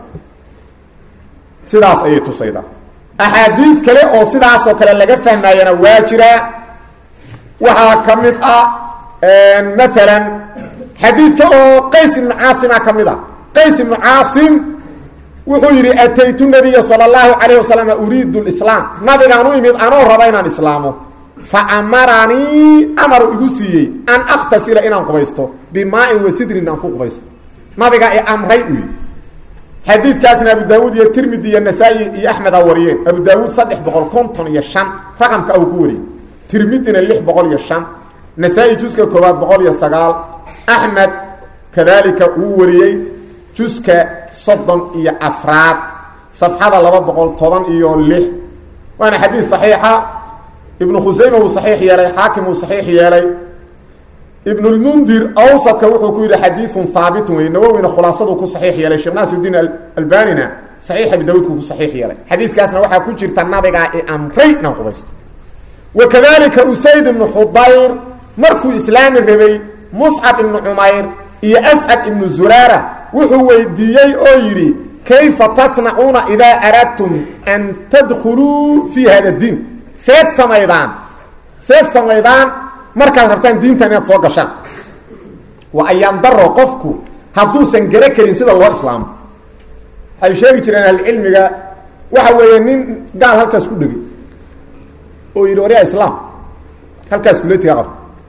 sidaas ayay tusaydaa axaadiid kale oo sidaasoo kale laga fahmaayana waa jiraa waxaa ka mid ah maalan xadiidka oo qays ibnu caasima ka mid ah qays ibnu caasim wuxuu yidhi ataytu nabiya sala allahu calayh wasalam uriidu lislaam nabigaan u imid anoo raba inaan islaamo fa amaranii amaru igu siiyey an akhtasila inaan qubaysto bimaa-in wa sidrin aan ku qubaysto nabigaa i amray u yidhi xadiidkaasna abu daawuud iyo tirmidi iyo nasaa-i iyo axmed a wariyeen abu daawuud saddex boqol konton iyo shan raqamka au ku wariyey tirmidina lix boqol iyo shan nasaa-i juska koowaad boqol iyo sagaal axmed kadalika wuu wariyey juska soddon iyo afraad safxada laba boqol toban iyo lix waana xadiis saxiixa ibnu khusayma wuu saxiix yeelay xaakim wuu saxiix yeelay ibn lmundir awsadka wuxuu ku yidhi xadiiun haabitun wey nawowina khulaasaduu ku saxiix yeelay sheekh naasirudiin albanina saxiix abi daawuudku ku saxiix yeelay xadiiskaasna waxaa ku jirta nabigaa i amray inaan qubaysto wakadalika usayd ibnu xudayr markuu islaami rabay muscab ibnu cumayr iyo ascad ibnu zuraara wuxuu weydiiyey oo yidhi kayfa tasnacuuna idaa aradtum an tadkhuluu fii hada diin seed samaydaan seed samaydaan markaad rabtaan diintan inaad soo gashaan waa ayaan daro qofku hadduusan gara karin sida loo islaamo waxay sheegi jireen ahlucilmiga waxa weeye nin gaal halkaas ku dhegay oo yidhi waryaa islaam halkaas kuleetiga qabta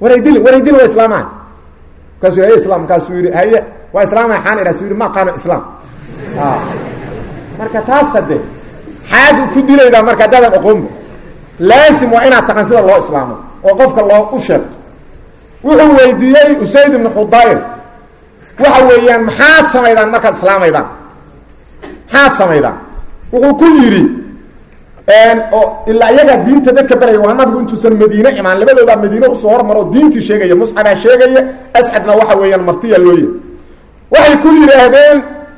waraydil waraydil waa islaamaha kaasuu yahay islaam kaasuu yiri haye waa islaamaha xaan ila suu yiri ma qaano islaam ah marka taas sadde xaad ku dilayda marka dadan aqoon laazim waa ina taqaan sida loo islaamo oo qofka loo u sheegto wuxuu weydiiyay Usayd ibn Hudayr waxa weeyaan maxaad sameeyaan markaad islaamaydan maxaad sameeyaan wuxuu ku yiri een oo ila iyaga diinta dadka baray waa nabigu intuu san Madiina imaan labadooda Madiina u soo hormaro diintii sheegaya Mus'ab sheegaya As'adna waxa weeyaan martiya looyay waxay ku yiraahdeen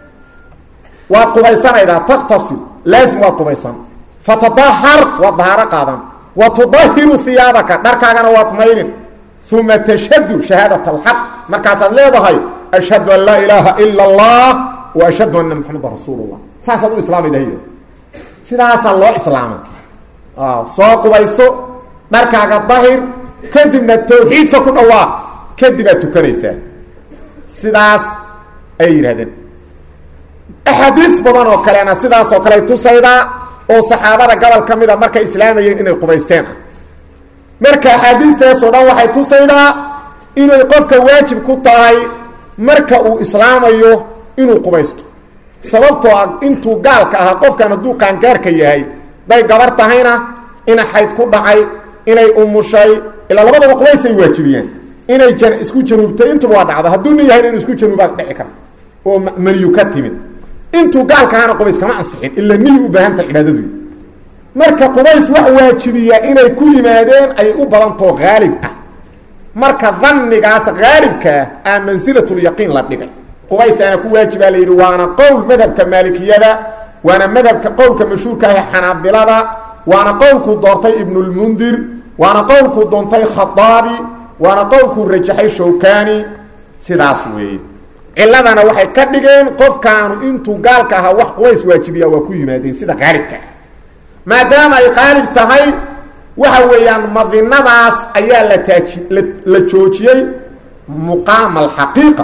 waa qubaysanayda taqtasil laazim waa qubaysan fatadahhar wa dahara qadan wa tudahhiru thiyabaka darkaagana waa tumaynin thumma tashhadu shahadata al-haq markaas leedahay ashhadu an la ilaha illa allah wa ashhadu anna muhammadar rasulullah saasad u islaamidahay sidaas loo islaamo ah soo qubayso darkaaga dahir kadibna tawxiidka ku dhawaaq kadib aad tukanaysaa sidaas ay yiraahdeen ahadiis badan oo kale ana sidaas oo kale tusayda oo saxaabada gobol kamida markay islaamayeen inay qubaysteen marka ahadiistaas oo dhan waxay tusaydaa inay qofka waajib ku tahay marka uu islaamayo inuu qubaysto sababtoo ah intuu gaalka ah qofkan haduu qaangaarka yahay bay gabar tahayna in xayd ku dhacay inay umushay ila labadaba qubaysay waajibiyeen inay jan isku januubtay intuu waa dhacdo haduu yahay inuu isku januubaa dhici karo oo maniyu ka timid intuu gaalkaana qubays kama ansixin illa niyi u baahanta cibaadadu marka qubays wax waajibiya inay ku yimaadeen ay u badanto gaalib ah marka dhannigaas gaalibka ah manzilatul yaqin la dhigay qubays ana ku waajiba la yiri waana qowl madhabka maalikiyada waana madhabka qowlka mashhuurka ah xanaabilada waana qowlku doortay ibn al-mundir waana qowlku doontay khadabi waana qowlku rajaxay shawkani sidaas weey ciladana waxay ka dhigeen qofkaanu intuu gaalka aha wax qubays waajibiya waa ku yimaadeen sida qaalibka maadaama ay qaalib tahay waxa weeyaan madinadaas ayaa la taaji la joojiyay muqaam al-haqiqa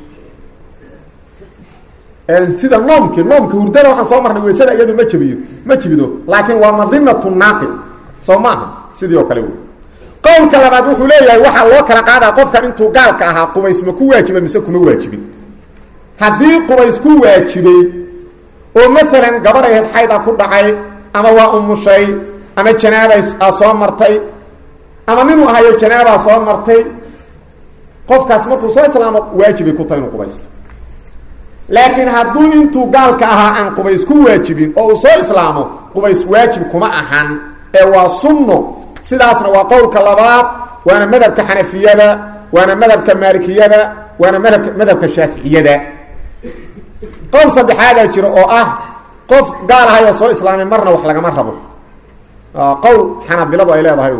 ee sida noomki noomki hurdada waxaan soo marnay weysada iyadu ma jabiyo ma jabido laakiin waa madinatu naqi soomaha sidii oo kale weey qowlka labaad wuxuu leeyahay waxa loo kala qaadaa qofkan intuu gaalka aha qubays ma ku waajiba mise kuma waajibin haddii qubays ku waajibay oo maalan gabar ay xayda ku dhacay ama waa umushay ama janaaba soo martay ama minuu ahayo janaaba soo martay qofkaas markuu soo islaamo waajibay ku tahay inuu qubaysto laakiin hadduu intuu gaalka ahaa aan qubays ku waajibin oo uu soo islaamo qubays waajib kuma ahan ee waa sunno sidaasna waa qowlka labaad waana madhabka xanafiyada waana madhabka maalikiyada waana madhabka madhabka shaafiiciyada qowl saddexaad jiro oo ah qof gaal ah oo soo islaamay marna wax laga ma rabo qowl xanabiladu ay leedahay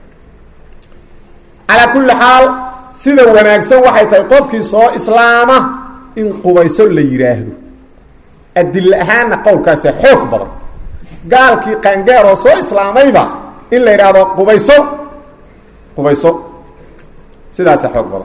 ala kulli xaal sida wanaagsan waxay tahay qofkii soo islaama in qubayso la yiraahdo adil ahaana qowlkaas xoog badan gaalkii qaangaar oo soo islaamayba in la yiraahdo qubayso qubayso sidaas xoog badan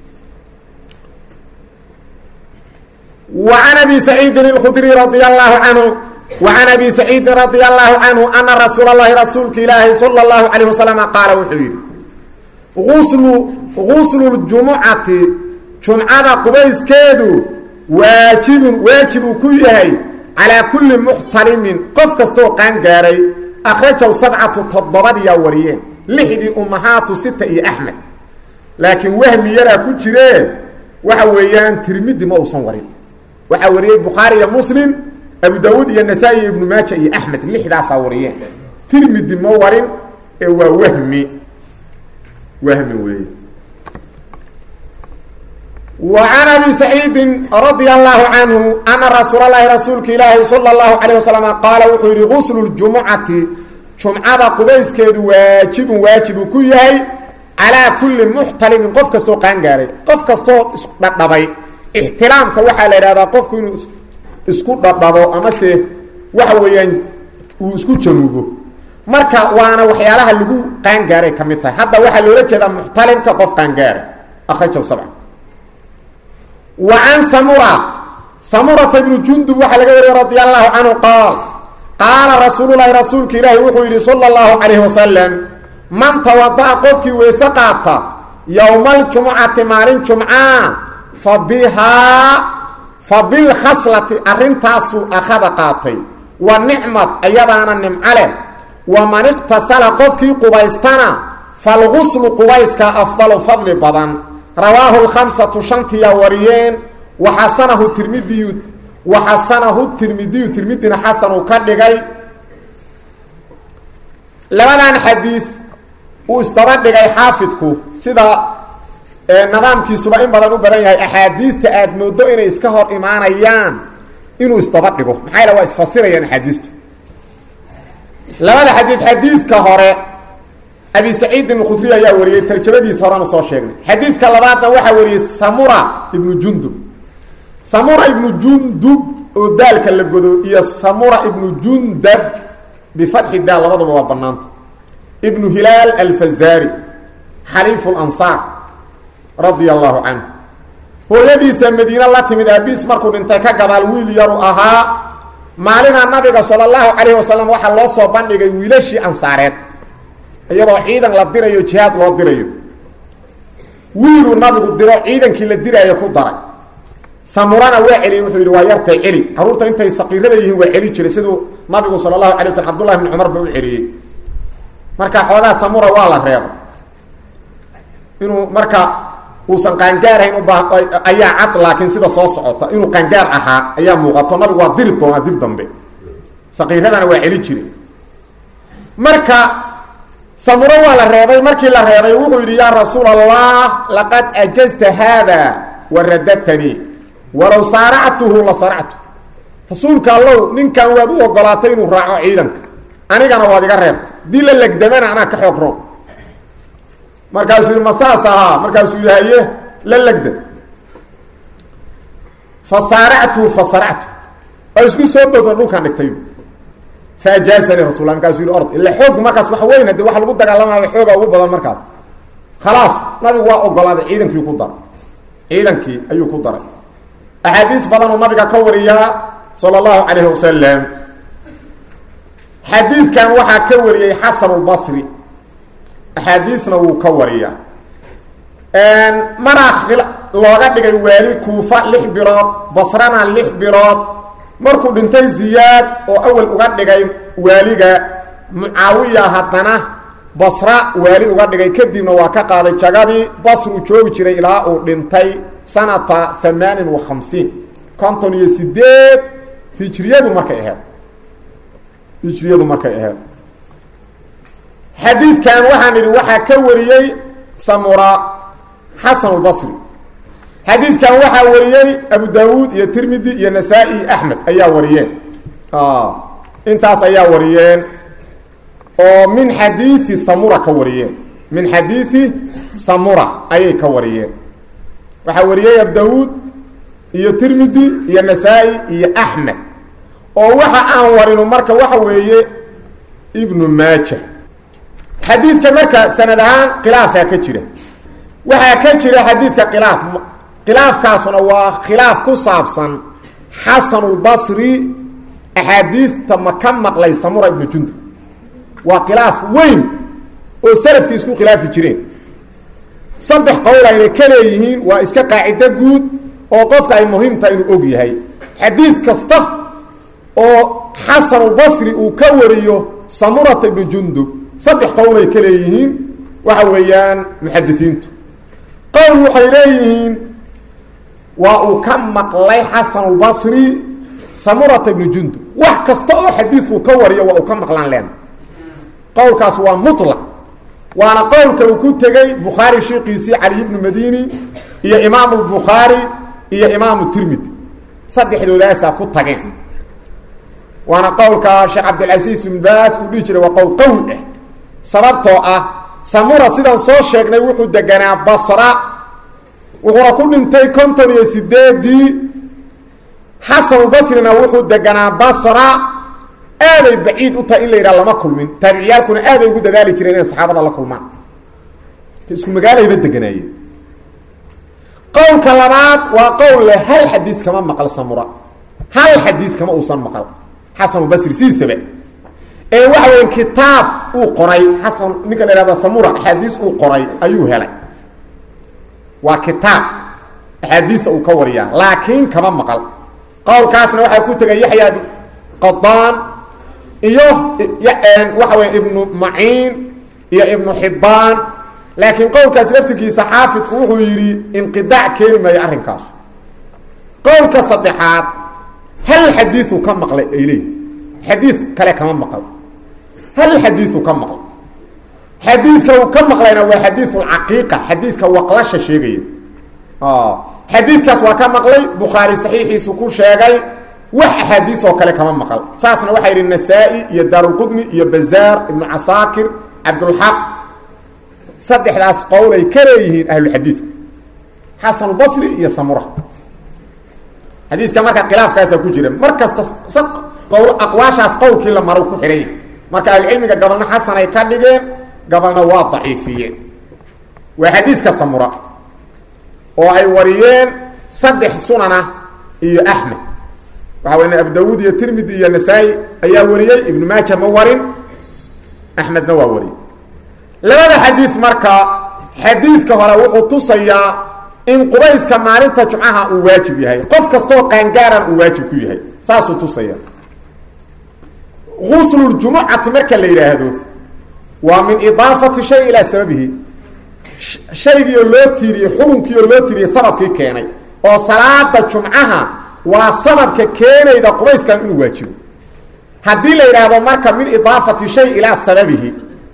وعن أبي سعيد الخدري رضي الله عنه وعن أبي سعيد رضي الله عنه أن رسول الله رسولك إلهي صلى الله عليه وسلم قال وحيد غسل غسل الجمعة جمعة قبيس كيدو واجب واجب كيهي على كل محترم قف كستو قانقاري أخرجه سبعة تضبط يا وريين لحدي أمهات ستة يا أحمد لكن وهم يرى كجرين وحويان ترمذي ما وصورين وحوريه البخاري يا مسلم ابو داود يا النسائي ابن ماجه يا احمد لحدا صوريه ترمذي ما ورين هو وهمي وهمي وي وعن ابي سعيد رضي الله عنه ان رسول الله رسولك الله صلى الله عليه وسلم قال وحوري غسل الجمعه جمعه قبيس كيد واجب واجب كيهي على كل محترم قف كستو قانغاري قف كستو دباي احترامka waxa la yiraahdaa qofku inuu isku dhadhabo ama se waxa weeyaan uu isku januubo marka waana waxyaalaha lagu qaan gaaray kamid tahay hadda waxa loo jeedaa muxtalimka qof qaan gaaray akhrajaw sab'a wa an samura samura ibn jundub waxa laga wariyay radiyallahu anhu qaal qaala rasuulullaahi rasuulka ilaahi wuxuu yiri sallallahu alayhi wasallam man tawadda qofki weesa qaata yowma aljumcati maalin jumca fa bihaa fa bilkhaslati arrintaasu akhada qaatay wa nicmad ayadaana nimco leh waman iqtasala qofkii qubaystana falguslu qubayska afdalu fadli badan rawaahu lkhamsatu shantiyaa wariyeen waxasanahu tirmidiyu waxasanahu tirmidiyu tirmidina xasanuu ka dhigay labadan xadiid uu isdaba dhigay xaafidku sida nidaamkiisuba in badan u badan yahay axaadiista aada moodo inay iska hor imaanayaan inuu isdaba dhigo maxaa yala waa isfasirayaan axaadiistu labada xadiid xadiidka hore abi saciid ibn khudri ayaa wariyey tarjamadiisa horanu soo sheegnay xadiidka labaadna waxaa wariyey samura ibnu jundub samura ibnu jundub oo daalka la godo iyo samura ibnu jundab bifatxi daal labaduba waa banaanta ibnu hilaal alfazari xaliifu lansaar radia allahu canhu hooyadiisa madiine la timid aabiis markuu dhintay ka gadaal wiil yaru ahaa maalinaa nabiga sala allahu calayhi wasalam waxaa loo soo bandhigay wiilashii ansaareed iyadoo ciidan la dirayo jihaad loo dirayo wiiluu nabigu diro ciidankii la diraayo ku daray samurana waa celiyey wuxuu yidhi waa yartay celi carruurta intay saqiirada yihiin waa celi jiray siduu nabigu sala allahu alay waslm cabdullahi bni cumar ba u celiyey marka xoogaa samura waa la reebo inuu marka uusan qaangaarahayn uba ayaa cad laakiin sida soo socota inuu qaangaar ahaa ayaa muuqato nabigu waa diri doonaa dib dambe saqiiradana waa celi jiray marka samuro waa la reebay markii la reebay wuxuu yidhi yaa rasuul allah laqad ajazta haada wa radadtanii walow saaractuhu la saractu rasuulka allow ninkan waad u ogolaatay inuu raaco ciidanka anigana waad iga reebtay dii la legdamana anaa ka xoog roob markaasuu yidhi ma saas ahaa markaasuu yidhi haye la legda fa saaractuhu fa saractu oo isku soo boodon dhulkaan dhigtay faajaasani rasullah markaasuu yidhi ord illa xooggu markaas wax weyn hadee wax lagu dagaalamayo xooga ugu badan markaas khalaas nabigu waa ogolaaday ciidankii ku daray ciidankii ayuu ku daray axaadiis badanuu nabiga ka wariyaa sala allahu calayhi wasalam xadiidkan waxaa ka wariyey xasanulbasri axaadiisna wuu ka wariyaa maraa looga dhigay waali kuufa lix bilood basrana lix bilood markuu dhintay ziyaad oo awal uga dhigay waaliga mucaawiya haddana basra waali uga dhigay kadibna waa ka qaaday jagadii basruu joogi jiray ilaa uu dhintay sanata amaanin wa khamsiin konton iyo sideed hijriyadu markay aheyd hijriyadu markay aheyd xadiidkan waxaan idhi waxaa ka wariyey samura xasanulbasri xadiidkan waxaa wariyey abu daawuud iyo tirmidi iyo nasaa-i iyo axmed ayaa wariyeen intaas ayaa wariyeen oo min xadiidi samura ka wariyeen min xadiidi samura ayay ka wariyeen waxaa wariyey abu daawuud iyo tirmidi iyo nasaa-i iyo axmed oo waxa aan warino marka waxa weeye ibnu maaja xadiidka marka sanad ahaan khilaafaa ka jira waxaa ka jira xadiidka khilaaf khilaafkaasuna waa khilaaf ku saabsan xasanulbasri axaadiista ma ka maqlay samura ibnu jundub waa khilaaf weyn oo salafkii isku khilaafi jireen saddex qowl ayna ka leeyihiin waa iska qaacido guud oo qofka ay muhiimtaha inuu og yahay xadiid kasta oo xasanulbasri uu ka wariyo samurata ibnu jundub saddex qowlay ka leeyihiin waxa weeyaan muxadisiintu qowl waxay leeyihiin waa uu ka maqlay xasanulbasri samurata ibnu jundub wax kasta oo xadiis uu ka wariyo waa uu ka maqlaan leena qowlkaas waa mutlaq waana qowlka uu ku tegey bukhaari sheekiisii cali ibnu madini iyo imaamu lbukhaari iyo imaamu tirmidi saddexdoodaasaa ku tageen waana qowlka sheekh cabdilcasiis bin baas uu dhihi jiray waa qowl qawi ah sababtoo ah samura sidaan soo sheegnay wuxuu deganaa basra wuxuuna ku dhintay konton iyo sideedii xasanulbasrina wuxuu deganaa basra aaday baciid u tahay in la yidhaha lama kulmin taabiciyaalkuna aaday ugu dadaali jireen inay saxaabada la kulmaan isku magaalayba deganaayeen qowlka labaad waa qowl le hal xadiis kama maqal samura hal xadiis kama uusan maqal xasanulbasri siisaba ee waxa weya kitaab uu qoray xasan ninka la ihahda samura axaadiis uu qoray ayuu helay waa kitaab axaadiista uu ka wariyaa laakiin kama maqal qowlkaasna waxaa ku tegay yaxya qadaan iyo waxa weeye ibnu maciin iyo ibnu xibbaan laakiin qowlkaas laftirkiisa xaafidku wuxuu yidhi inqidaac keeni maayo arrinkaas qowlka saddexaad hal xadiiu ka maqlay ay leeyihin xadiid kale kama maqal hal xadiiu ka maqlay xadiidka uu ka maqlayna waa xadiiulcaqiiqa xadiiska waqlasha sheegaya xadiidkaas waa ka maqlay bukhaari saxiixiisu ku sheegay wax axaadiis oo kale kama maqal saasna waxaa yidhi nasaa-i iyo daarulqudni iyo bazaar ibnu casaakir cabdulxaq saddexdaas qowl ay ka leeyihiin ahlulxadiidka xasanulbasri iyo samura xadiiska marka khilaafkaasaa ku jira mar kasta qowl aqwaashaas qowlkii la maro ku xidhan yahay marka ahlucilmiga gabalna xasan ay ka dhigeen gabalna waa daciifiyeen waa xadiiska samura oo ay wariyeen saddex sunana iyo axmed waxaa weya abu dawuud iyo tirmidi iyo nasaa-i ayaa wariyey ibnu maaja ma warin axmedna waa wariyey labada xadiid marka xadiidka hore wuxuu tusayaa in qubayska maalinta jumcaha uu waajib yahay qof kastoo qaangaaran uu waajib ku yahay saasuu tusaya gusluljumucati marka la yidhaahdo waa min idaafati shay ilaa sababihi shaygiioo loo tiiriyey xukunkiioo loo tiiriyey sababkii keenay oo salaada jumcaha waa sababka keenayda qubayskan inuu waajibo haddii la yidhaahdo marka min idaafati shay ilaa sababihi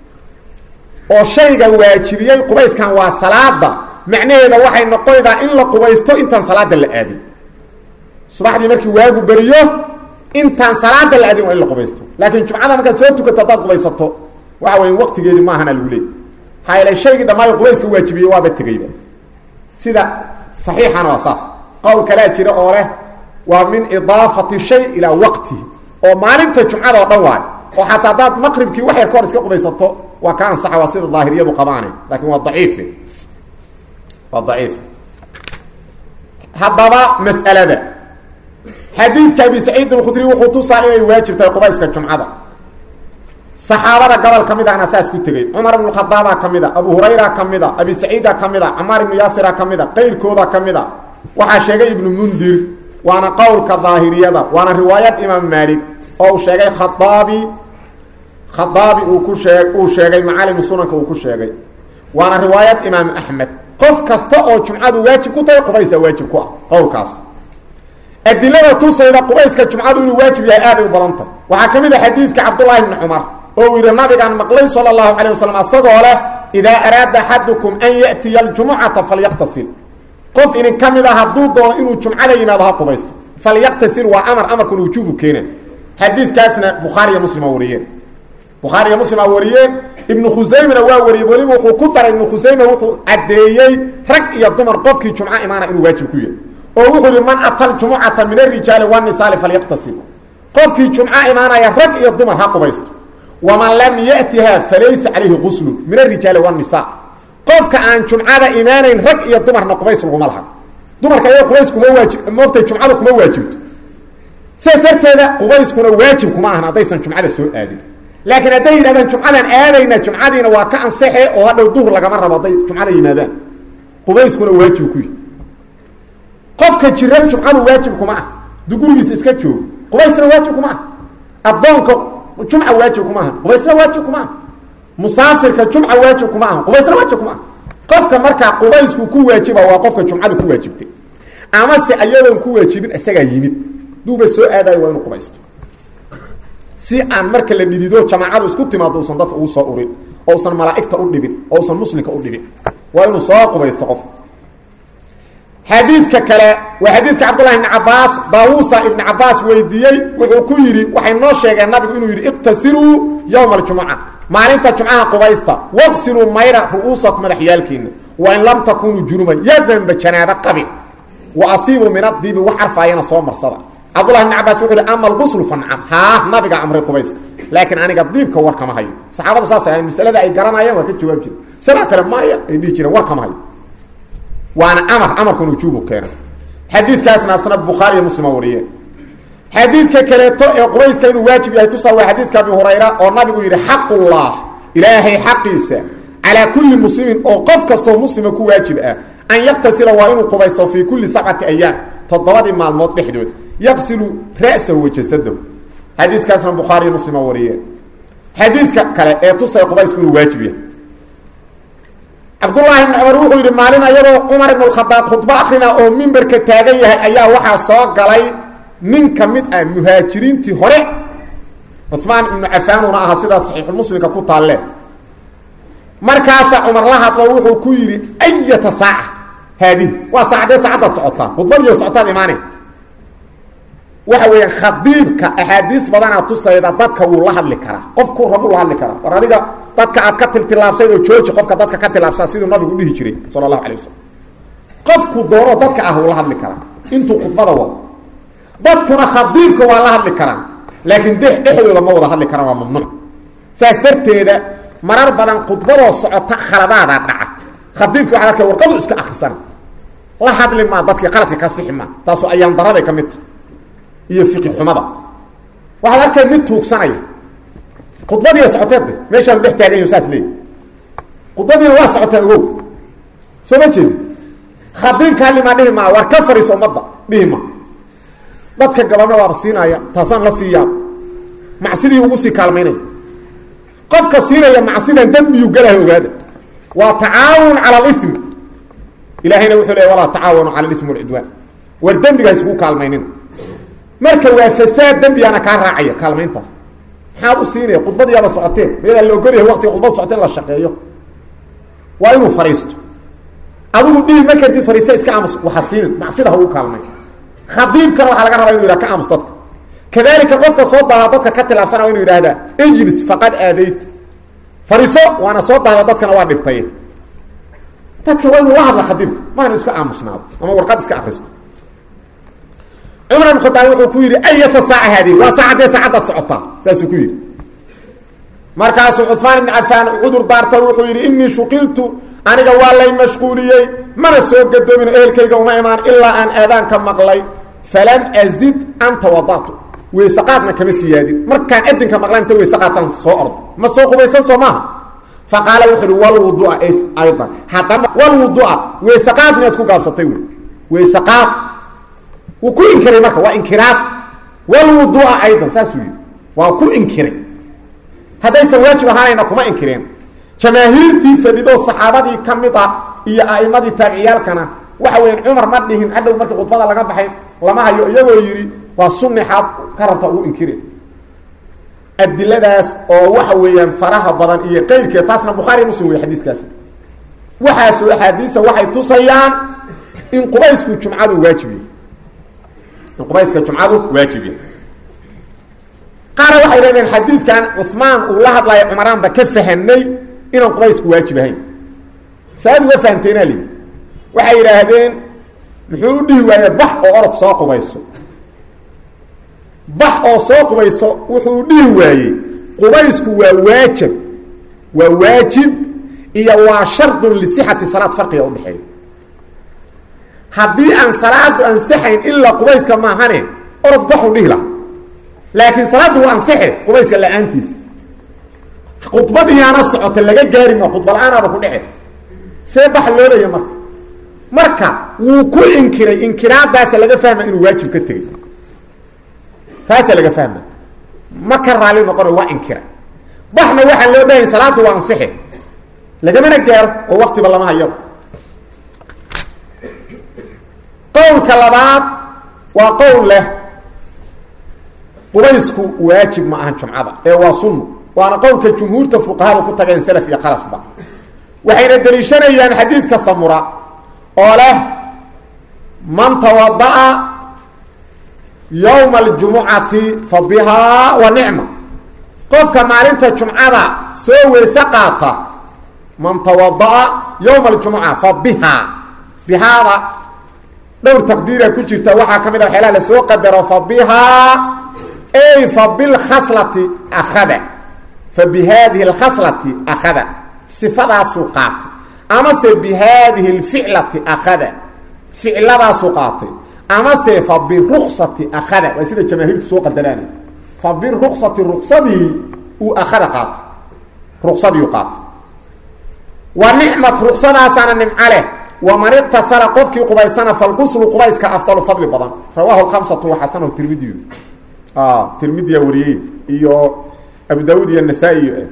oo shayga waajibiyey qubayskan waa salaada macnaheeda waxay noqonaydaa in la qubaysto intaan salaada la aadin subaxdii markii waagu beriyo intaan salaada la aadin waa in la qubaysto laakiin jumcada markaad soo tukato haddaad qubaysato waxa weya waqtigeedi maahana lagu leey maxaa yeele shaygii dhammaayo qubayska waajibiyey waaba tegayba sida saxiixana waa saas qowl kalea jira oo leh waa min idaafati shay ilaa waqtihi oo maalinta jumcada oo dhan waayo oo xataa haddaad maqribkii wax yar ka hor iska qubaysato waa ka ansaxa waa sida daahiriyadu qabaane laakiin waa daciif waa daciif haddaba mas'alada xadiidka abi saciid alkhudri wuxuu tusaa inay waajib tahay qubayska jumcada saxaabada gobol ka mid ahna saas ku tegey cumar ibnu khadaabaa ka mid a abu hurayra ka mid a abi saciida ka mid a camaar ibnu yaasira ka mid a qayrkooda ka mid a waxaa sheegay ibnu mundir waana qowlka daahiriyada waana riwaayad imaam maalik oo uu sheegay khadaabi khadaabi uu ku sheeg uu sheegay macaalimu sunanka uu ku sheegay waana riwaayad imaam axmed qof kasta oo jumcadu waajib ku tahay qubaysa waajib ku ah qowlkaas adilada tusayda qubayska jumcadu inuu waajib yahay aaday u badan tahay waxaa ka mid a xadiidka cabdullaahi ibni cumar oo uu yidhi nabigaan maqlay sala allahu calayh wasalam asagoo leh idaa araada axadukum an ya'tiya aljumucata falyaqtasil qof idin ka mid a hadduu doono inuu jumcada yimaado ha qubaysto falyaqtasil waa amar amarkuna wujuubu keena xadiidkaasna bukhaariya muslima wariyeen bukhaariya muslima wariyeen ibnu khusaymana waa wariyey weliba wuxuu ku daray ibnu khusayma wuxuu caddeeyey rag iyo dumar qofkii jumco imaana inuu waajib ku yahay oo wuxuu yihi man ata aljumucata min arijaali wanisaali falyaqtasil qofkii jumco imaanaya rag iyo dumar ha qubaysto waman lam ya'tiha falaysa calayhi guslun min arijaali wanisaa qofka aan jumcada imaanayn rag iyo dumarna qubays laguma laha dumarka ayaga qubays kuma waajib moogtay jumcada kuma waajibto sidaas darteeda qubayskuna waajib kuma ahan haddaysan jumcada soo aadin laakiin hadday yidhahdaan jumcadan aadayna jumcadiina waa ka ansaxe oo hadhow duhur lagama rabo hadday jumcada yimaadaan qubayskuna waajib ku yihi qofka jiran jumcadu waajib kuma ah duu gurigiisa iska joogo qubaysna waajib kuma ah addoonka jumca waajib kuma aha qubaysna waajib kuma ah musaafirka jumca waajib kuma aha qubaysna waajib kuma ah qofka markaa qubaysku ku waajiba waa qofka jumcada ku waajibtay amase ayadoon ku waajibin isagaa yimid duuba soo aadayo waa inuu qubaysto si aan marka la dhidido jamaacadu isku timaado usan dadka ugu soo urin oo usan malaa'igta u dhibin oo usan muslimka u dhibin waa inuu soo qubaysto qof xadiidka kale waa xadiidka cabdullahi ibni cabaas daawuusa ibni cabaas weydiiyey wuxuu ku yidhi waxay noo sheegeen nabigu inuu yidhi iqtasiluu yowma aljumuca maalinta jumcaha qubaysta waqsiluu mayra ru'uusakum madaxyaalkiina wain lam takunuu junuban yadanba janaabo qabin wa asiibuu min adiibi wax arfaayana soo marsada cabdullahi ibni cabaas wuxuu yihi ama alguslu fancam haa nabiga amray qubayska laakiin aniga diibka war kama hayo saxaabadu saas ahayn masalada ay garanayaan waa ka jawaab jire masalada kale maya ay dhihi jireen war kama hayo waana amar amarkuna wujuubu keena xadiidkaasna asna bukhaari iyo muslima wariyeen xadiidka kaleeto ee qubayska inuu waajib yahay tusaa waa xadiidka abi hurayra oo nabigu yidhi xaqullah ilaahay xaqiisa calaa kulli muslimin oo qof kastoo muslima ku waajib ah an yaqtasila waa inuu qubaysto fii kulli sabcati ayaam toddobadii maalmood dhexdood yaqsilu ra'sahu wa jasadahu xadiiskaasna bukhaari muslim wariyeen xadiiska kale ee tusay qubaysku inuu waajib yahay cabdullaahi ibn cumar wuxuu yidhi maalin ayadoo cumar ibn alkhadaab khudbo akrina oo mimbarka taagan yahay ayaa waxaa soo galay nin ka mid ah muhaajiriintii hore cuhmaan ibnu cafaanuna aha sidaa saxiixulmuslimka ku taalle markaasaa cumar la hadlo wuxuu ku yidhi ayata saaca haadihi waa saacadee saacaddaad socotaa khudbadiiyo socotaad imaaneen waxa weeyaan khadiibka axaadiis badanaa tusayda dadka wuu la hadli karaa qofku rabu la hadli karaa war adiga dadka aad ka tiltilaabsayd oo jooji qofka dadka ka tilaabsaa siduu nabigu dhihi jiray sala allahu calay wasalam qofku doono dadka ah wuu la hadli karaa intuu khudbada wado dadkuna khadiibka waa la hadli karaan laakiin de dhexdooda ma wada hadli karaan waa mamnuuc saas darteeda marar badan khudbadoo socota khaladaadaa dhaca khadiibka waxaad arkay warqadu iska akrisan la hadli maa dadkii qaladka ka sixi maa taasu ayaan daraday ka mid tahay iyo fiqi xumada waxaad arkay mid tuugsanaya khudbadiiya socoteedde meeshaan dhex taagan yahu saas leeyahy khudbadiina waa socotaa ogow soo ma jeedi khadiibka hadlimaa dhihi maa war ka fariisa ummadda dhihi maa dadka gabadha waaba siinaya taasaan la sii yaab macsidii ugu sii kaalmaynaya qofka siinaya macsidan dembiyuu galaha ogaada waa tacaawun cala alism ilaahayna wuxuu leey walaa tacaawanu cala alism walcudwaan war dembiga isugu kaalmaynina marka waa fasaad dembigaana kaa raacaya kaalmayntaas maxaad u siinaya khudbadiyaaba socoteen mayadaa la ogolyahay waqtiga khudbad socoteen la shaqeeyo waa inuu fariisto adigu dhihi ma kartid fariista iska aamus waxa siinin macsida ha ugu kaalmay khadiibkana waxaa laga rabaa inu yidhaha ka aamus dadka kadalika qofka soo daadaa dadka ka tilaabsana waa inu yidhaahdaa ijlis faqad aadayt fariiso waana soo daada dadkana waa dhibtay dadka waa inuu la hadla khadiibka ma inu iska aamusnaado ama warqad iska akristo cumar ibn khadaab wuxuu ku yidhi ayata saaca haadihi waa saacadee saacaddaad socotaa saasuu ku yidhi markaasuu cuhmaan ibn cafaan cudur daarta wuxuu yidhi inii shuqiltu aniga waa lay mashquuliyey mana soo gadoomin ehelkayga uma imaan ilaa aan aadaanka maqlay falam azid an tawadatu weysaqaadna kama siyaadin markaan adinka maqla inta weysaqaadtaan soo ordo ma soo qubaysan soo maaha faqaala wuxuu ihi walwudua aydan haddana walwudua weysaqaad miyaad ku gaabsatay wey weysaqaad wuu ku inkiray marka waa inkiraad walwudua aydan saasuu yidhi waa ku inkiray haddaysan waajib ahaanayna kuma inkireen jamaahiirtii fadhidoo saxaabadii ka mid a iyo a'imadii taabiciyaalkana waxa weyan cumar ma dhihin hadhow markii khudbada laga baxay lama hayo iyagoo yidhi waa sunixaad ka rabta ugu inkire adiladaas oo waxa weeyaan faraha badan iyo qeyrkeed taasna bukhaari muslim wey xadiiskaasi waxaasoo axaadiisa waxay tusayaan in qubaysku jumcadu waajib yahay in qubayska jumcadu waajib yahay qaarna waxay leedeen xadiidkan cuhmaan uu la hadlayo cumaraanba ka fahanay inaan qubaysku waajib ahayn saad uga fahamteenaa lii waxay yidhaahdeen muxuu u dhihi waaye bax oo orod soo qubayso bax oo soo qubayso wuxuu dhihi waayey qubaysku waa waajib waa waajib iyo waa shardun lisixati salaad farqiga udhexeeya haddii aan salaadu ansaxayn ilaa qubayska maahane orod baxu dhihi laha laakiin salaaddu waa ansaxe qubayska la-aantiisa khudbadiyaana socota laga gaari ma khudba la-aanaaba ku dhece see bax loolaya marka marka wuu ku inkiray inkiraadaasa laga fahma inuu waajib ka tegay taasa laga fahma ma ka raali noqono waa inkiray baxna waxaa loo dhahay salaaddu waa ansaxe lagamana gaaro oo waktiba lama hayo qowlka labaad waa qowl leh qubaysku waajib ma ahan jumcada ee waa sunno waana qowlka jumhuurta fuqahada ku tageen salaf iyo khalafba waxayna daliishanayaan xadiidka samura oo leh man tawada'a yowma aljumucati fa bihaa wa nicma qofka maalinta jumcada soo weyse qaata man tawada'a yowma aljumuca fa bihaa bihaada dhowr taqdiira ku jirta waxaa ka mid a waxyaalaha la soo qadaro fa bihaa ay fa bilkhaslati akhada fa bihadihi alkhaslati akhada sifadaasuu qaatay amase bihadihi alficlati akhada ficladaasuu qaatay amase fa biruksati akhada waa sida jamaahiirtu soo qadaraan fa biruksati ruksadii uu akhada qaatay ruksadiiu qaatay wa nicmat ruksadaasana nimco leh ومن اغتسل قفكي قبيسنا فالغسل قبيسك أفضل فضل بدن رواه الخمسة وحسنه الترمذي آه ترمذي وريه إيو أبو داود النسائي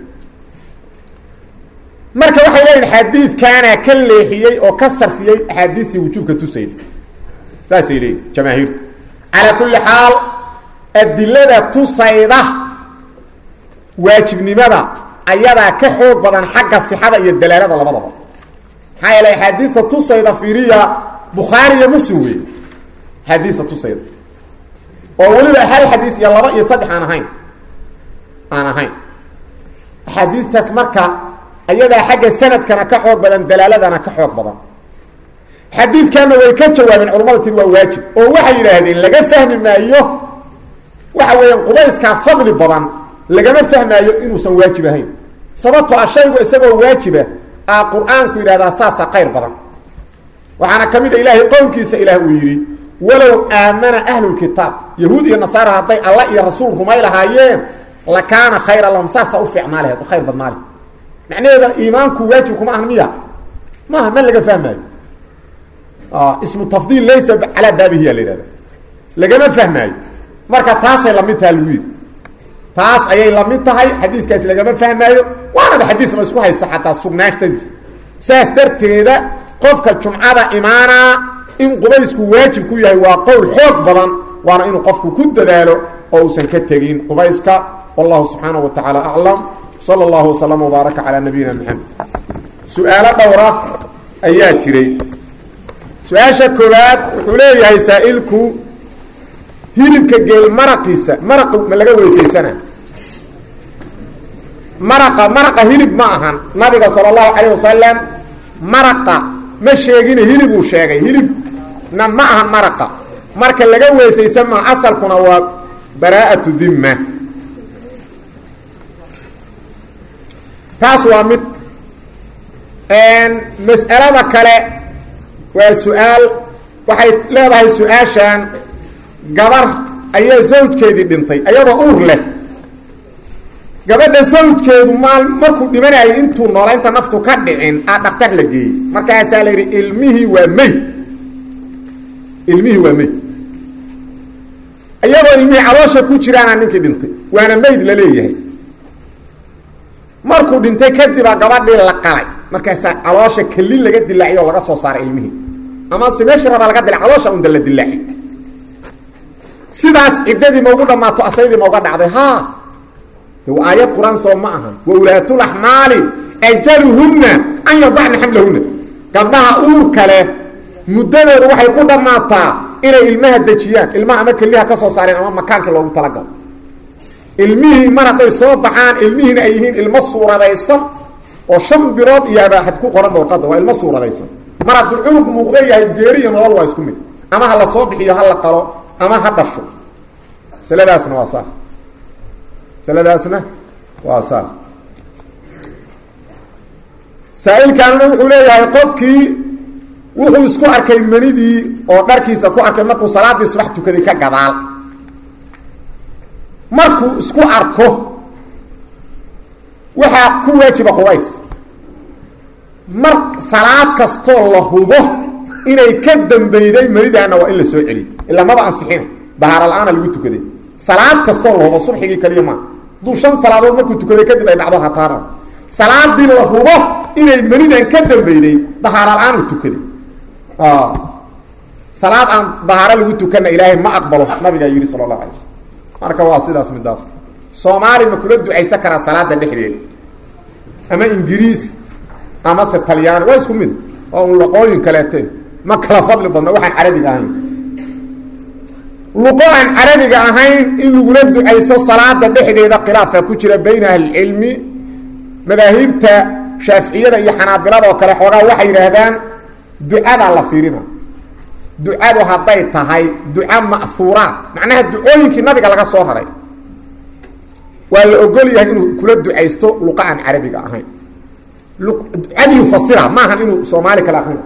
marka waxay leeyihiin xadiid kaana ka leexiyay oo ka sarfiyay xadiisi wujuubka tusayay taasay leeyihiin jamaahiirtu ala kulli xaal adillada tusayda waajibnimada ayadaa ka xoog badan xagga sixada iyo dalaalada labadaba maxaa yeelay xadiista tusayda fiiriya bukhaari iyo muslim wey xadiista tusayda oo weliba hal xadiis iyo laba iyo saddex aan ahayn aan ahayn xadiistaas marka ayadaa xagga sanadkana ka xoog badan dalaaladana ka xoog badan xadiidkana way ka jawaabeen culimada tii waa waajib oo waxay yiraahdeen laga fahmi maayo waxa weeyaan qubayska fadli badan lagama fahmaayo inuusan waajib ahayn sababtoo ah shaygu isagoo waajiba ah quraanku yiraahdaa saasa khayr badan waxaana kamid ilaahay qowlkiisa ilaahay uu yiri walaw aamana ahlul kitaab yahuud iyo nasaara haday allah iyo rasuul rumay lahaayeen la kaana khayran lahum saasa u fiicnaa lahayd khayr badnaa معناه إيمانك واجبكم أهمية ما ما لقى فهمه آه اسم التفضيل ليس على بابه هي اللي هذا لقى ما فهمه مركا تاس لمتها الويد تاس أي لمتها هاي حديث كاس لقى ما فهمه وأنا بحديث مسكوها يستحق السجناش تجلس ساسترت كذا قفك الجمعة إيمانا إن قبيسك واجبك هو قول حق بدن وأنا إنه قفك كد داله أو سنكتجين قبيسك والله سبحانه وتعالى أعلم صلى الله وسلم وبارك على نبينا محمد سؤال دورة أيات جري سؤال شكوات وحوليه هاي سائلكو هيلبك جيل مرقيسة مرق من لقى ويسي سنة مرق مرق هيلب معهن نبي صلى الله عليه وسلم مرق مش يجين هيلب وشاقي هيلب نم معهن مرق مرق اللي لقى ويسي سمع أصل كنواب براءة ذمة taas waa mid een mas'alada kale waa su'aal waxay leedahay su'aashan gabar ayaa zawjkeedii dhintay ayadoo uur leh gabadha zawjkeedu maal markuu dhimanayay intuu noolaa inta naftu ka dhicin aa dhakhtar la geeyey markaasaa la yidhi ilmihii waa meyd ilmihii waa meyd ayadoo ilmihii caloosha ku jiraana ninkii dhintay waana meyd la leeyahay markuu dhintay kadib gabadhii la qalay markaas caloosha kaliin laga dilaaciyo laga soo saaray ilmihi ama simeesha raba laga dilaac caloosha uu dal dilaaci sidaas ciidadii ma ugu dhamaato asaydii ma uga dhacday ha waa aayad quraan soo ma aha wa ulaatul ahmali ajaluhunna an yad'na hamlahunna gabdhaha uur kale muddadoodu waxay ku dhamaataa inay ilmaha dajiyaan ilmaha ama kaliyaha ka soo saareen ama makaanka loogu talagalay ilmihi maraday soo baxaan ilmihiina ay yihiin ilmo suuradaysan oo shan birood iyo abaxad ku qoran warqada waa ilmo suuradaysan maradu cunug muuqday yahay geeriyo nolol waa isku mid ama hala soo bixiyo hala qalo ama ha dhasho saladaasna waa saas saladaasna waa saas saailkaana wuxuu leeyahay qofkii wuxuu isku arkay manidii oo dharkiisa ku arkay markuu salaadii subax tukaday ka gadaal markuu isku arko waxa ku waajiba qubays mar salaad kasto la hubo inay ka dambeeyday maridaana waa in la soo celiyo illa ma baan sixin bahara la'aan lagu tukaday salaad kasto la hubo subxigi kaliya ma duu shan salaadood markuu tukaday kadib ay dhacdo hataara salaadii la hubo inay maridan ka dambeeyday bahara la'aan uu tukaday ah salaad aan bahara lagu tukana ilaahay ma aqbalo nabiga yiri sallallahu alayhi wasallam marka waa sidaas midaas Soomaali ma kula duceysan kara salaada dhexdeeda ama ingiriis ama se taliyaan waa isku mid oo luqooyin kale teen ma kala fadli badna waxaan carabiga ahayn luqaan carabiga ahayn in lagu la duceyso salaada dhexdeeda khilaafa ku jira bayna ilmi madaahibta Shaafi'iyada iyo Xanaabilada oo kale xogaa waxay yiraahdaan ducada la fiirina ducadu haday tahay duca ma'thura macnaha ducooyinkii nabiga laga soo raray waa la ogol yahay inuu kula duceysto luqaan carabiga ahayn ducadii yufasira ma ahan inuu Soomaali kala akhriyo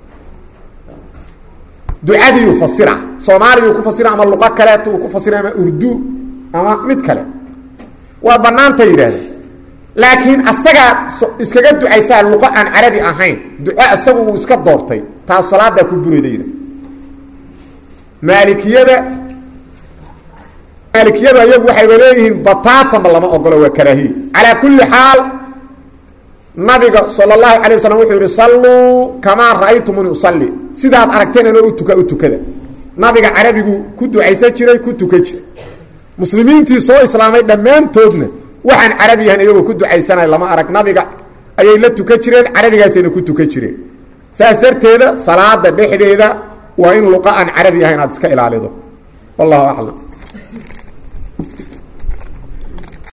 ducadii yufasira Soomaali ku fasira ama luqa kale uu ku fasira ama urdu ama mid kale waa banaanta yiraahdo laakiin asaga iskaga duceysaa luqaan carabi ahayn duca asagu uu iska doortay taas salaadaa ku burayda maalikiyada maalikiyada iyagu waxayba leeyihiin bataatanba lama ogolo waa karaahiye calaa kulli xaal nabiga sala allahu calay wasalam wuxuu yidhi salluu kamaa ra'aytumuni usalli sidaad aragteen anoo u tuka u tukada nabiga carabigu ku ducaysan jiray ku tukan jiray muslimiintii soo islaamay dhammaantoodna waxaan carabi yahan iyagoo ku ducaysanay lama arag nabiga ayay la tukan jireen carabigaasayna ku tukan jireen saas darteeda salaada dhexdeeda waa in luqa aan carabi ahayn aad iska ilaalido wallahu aclam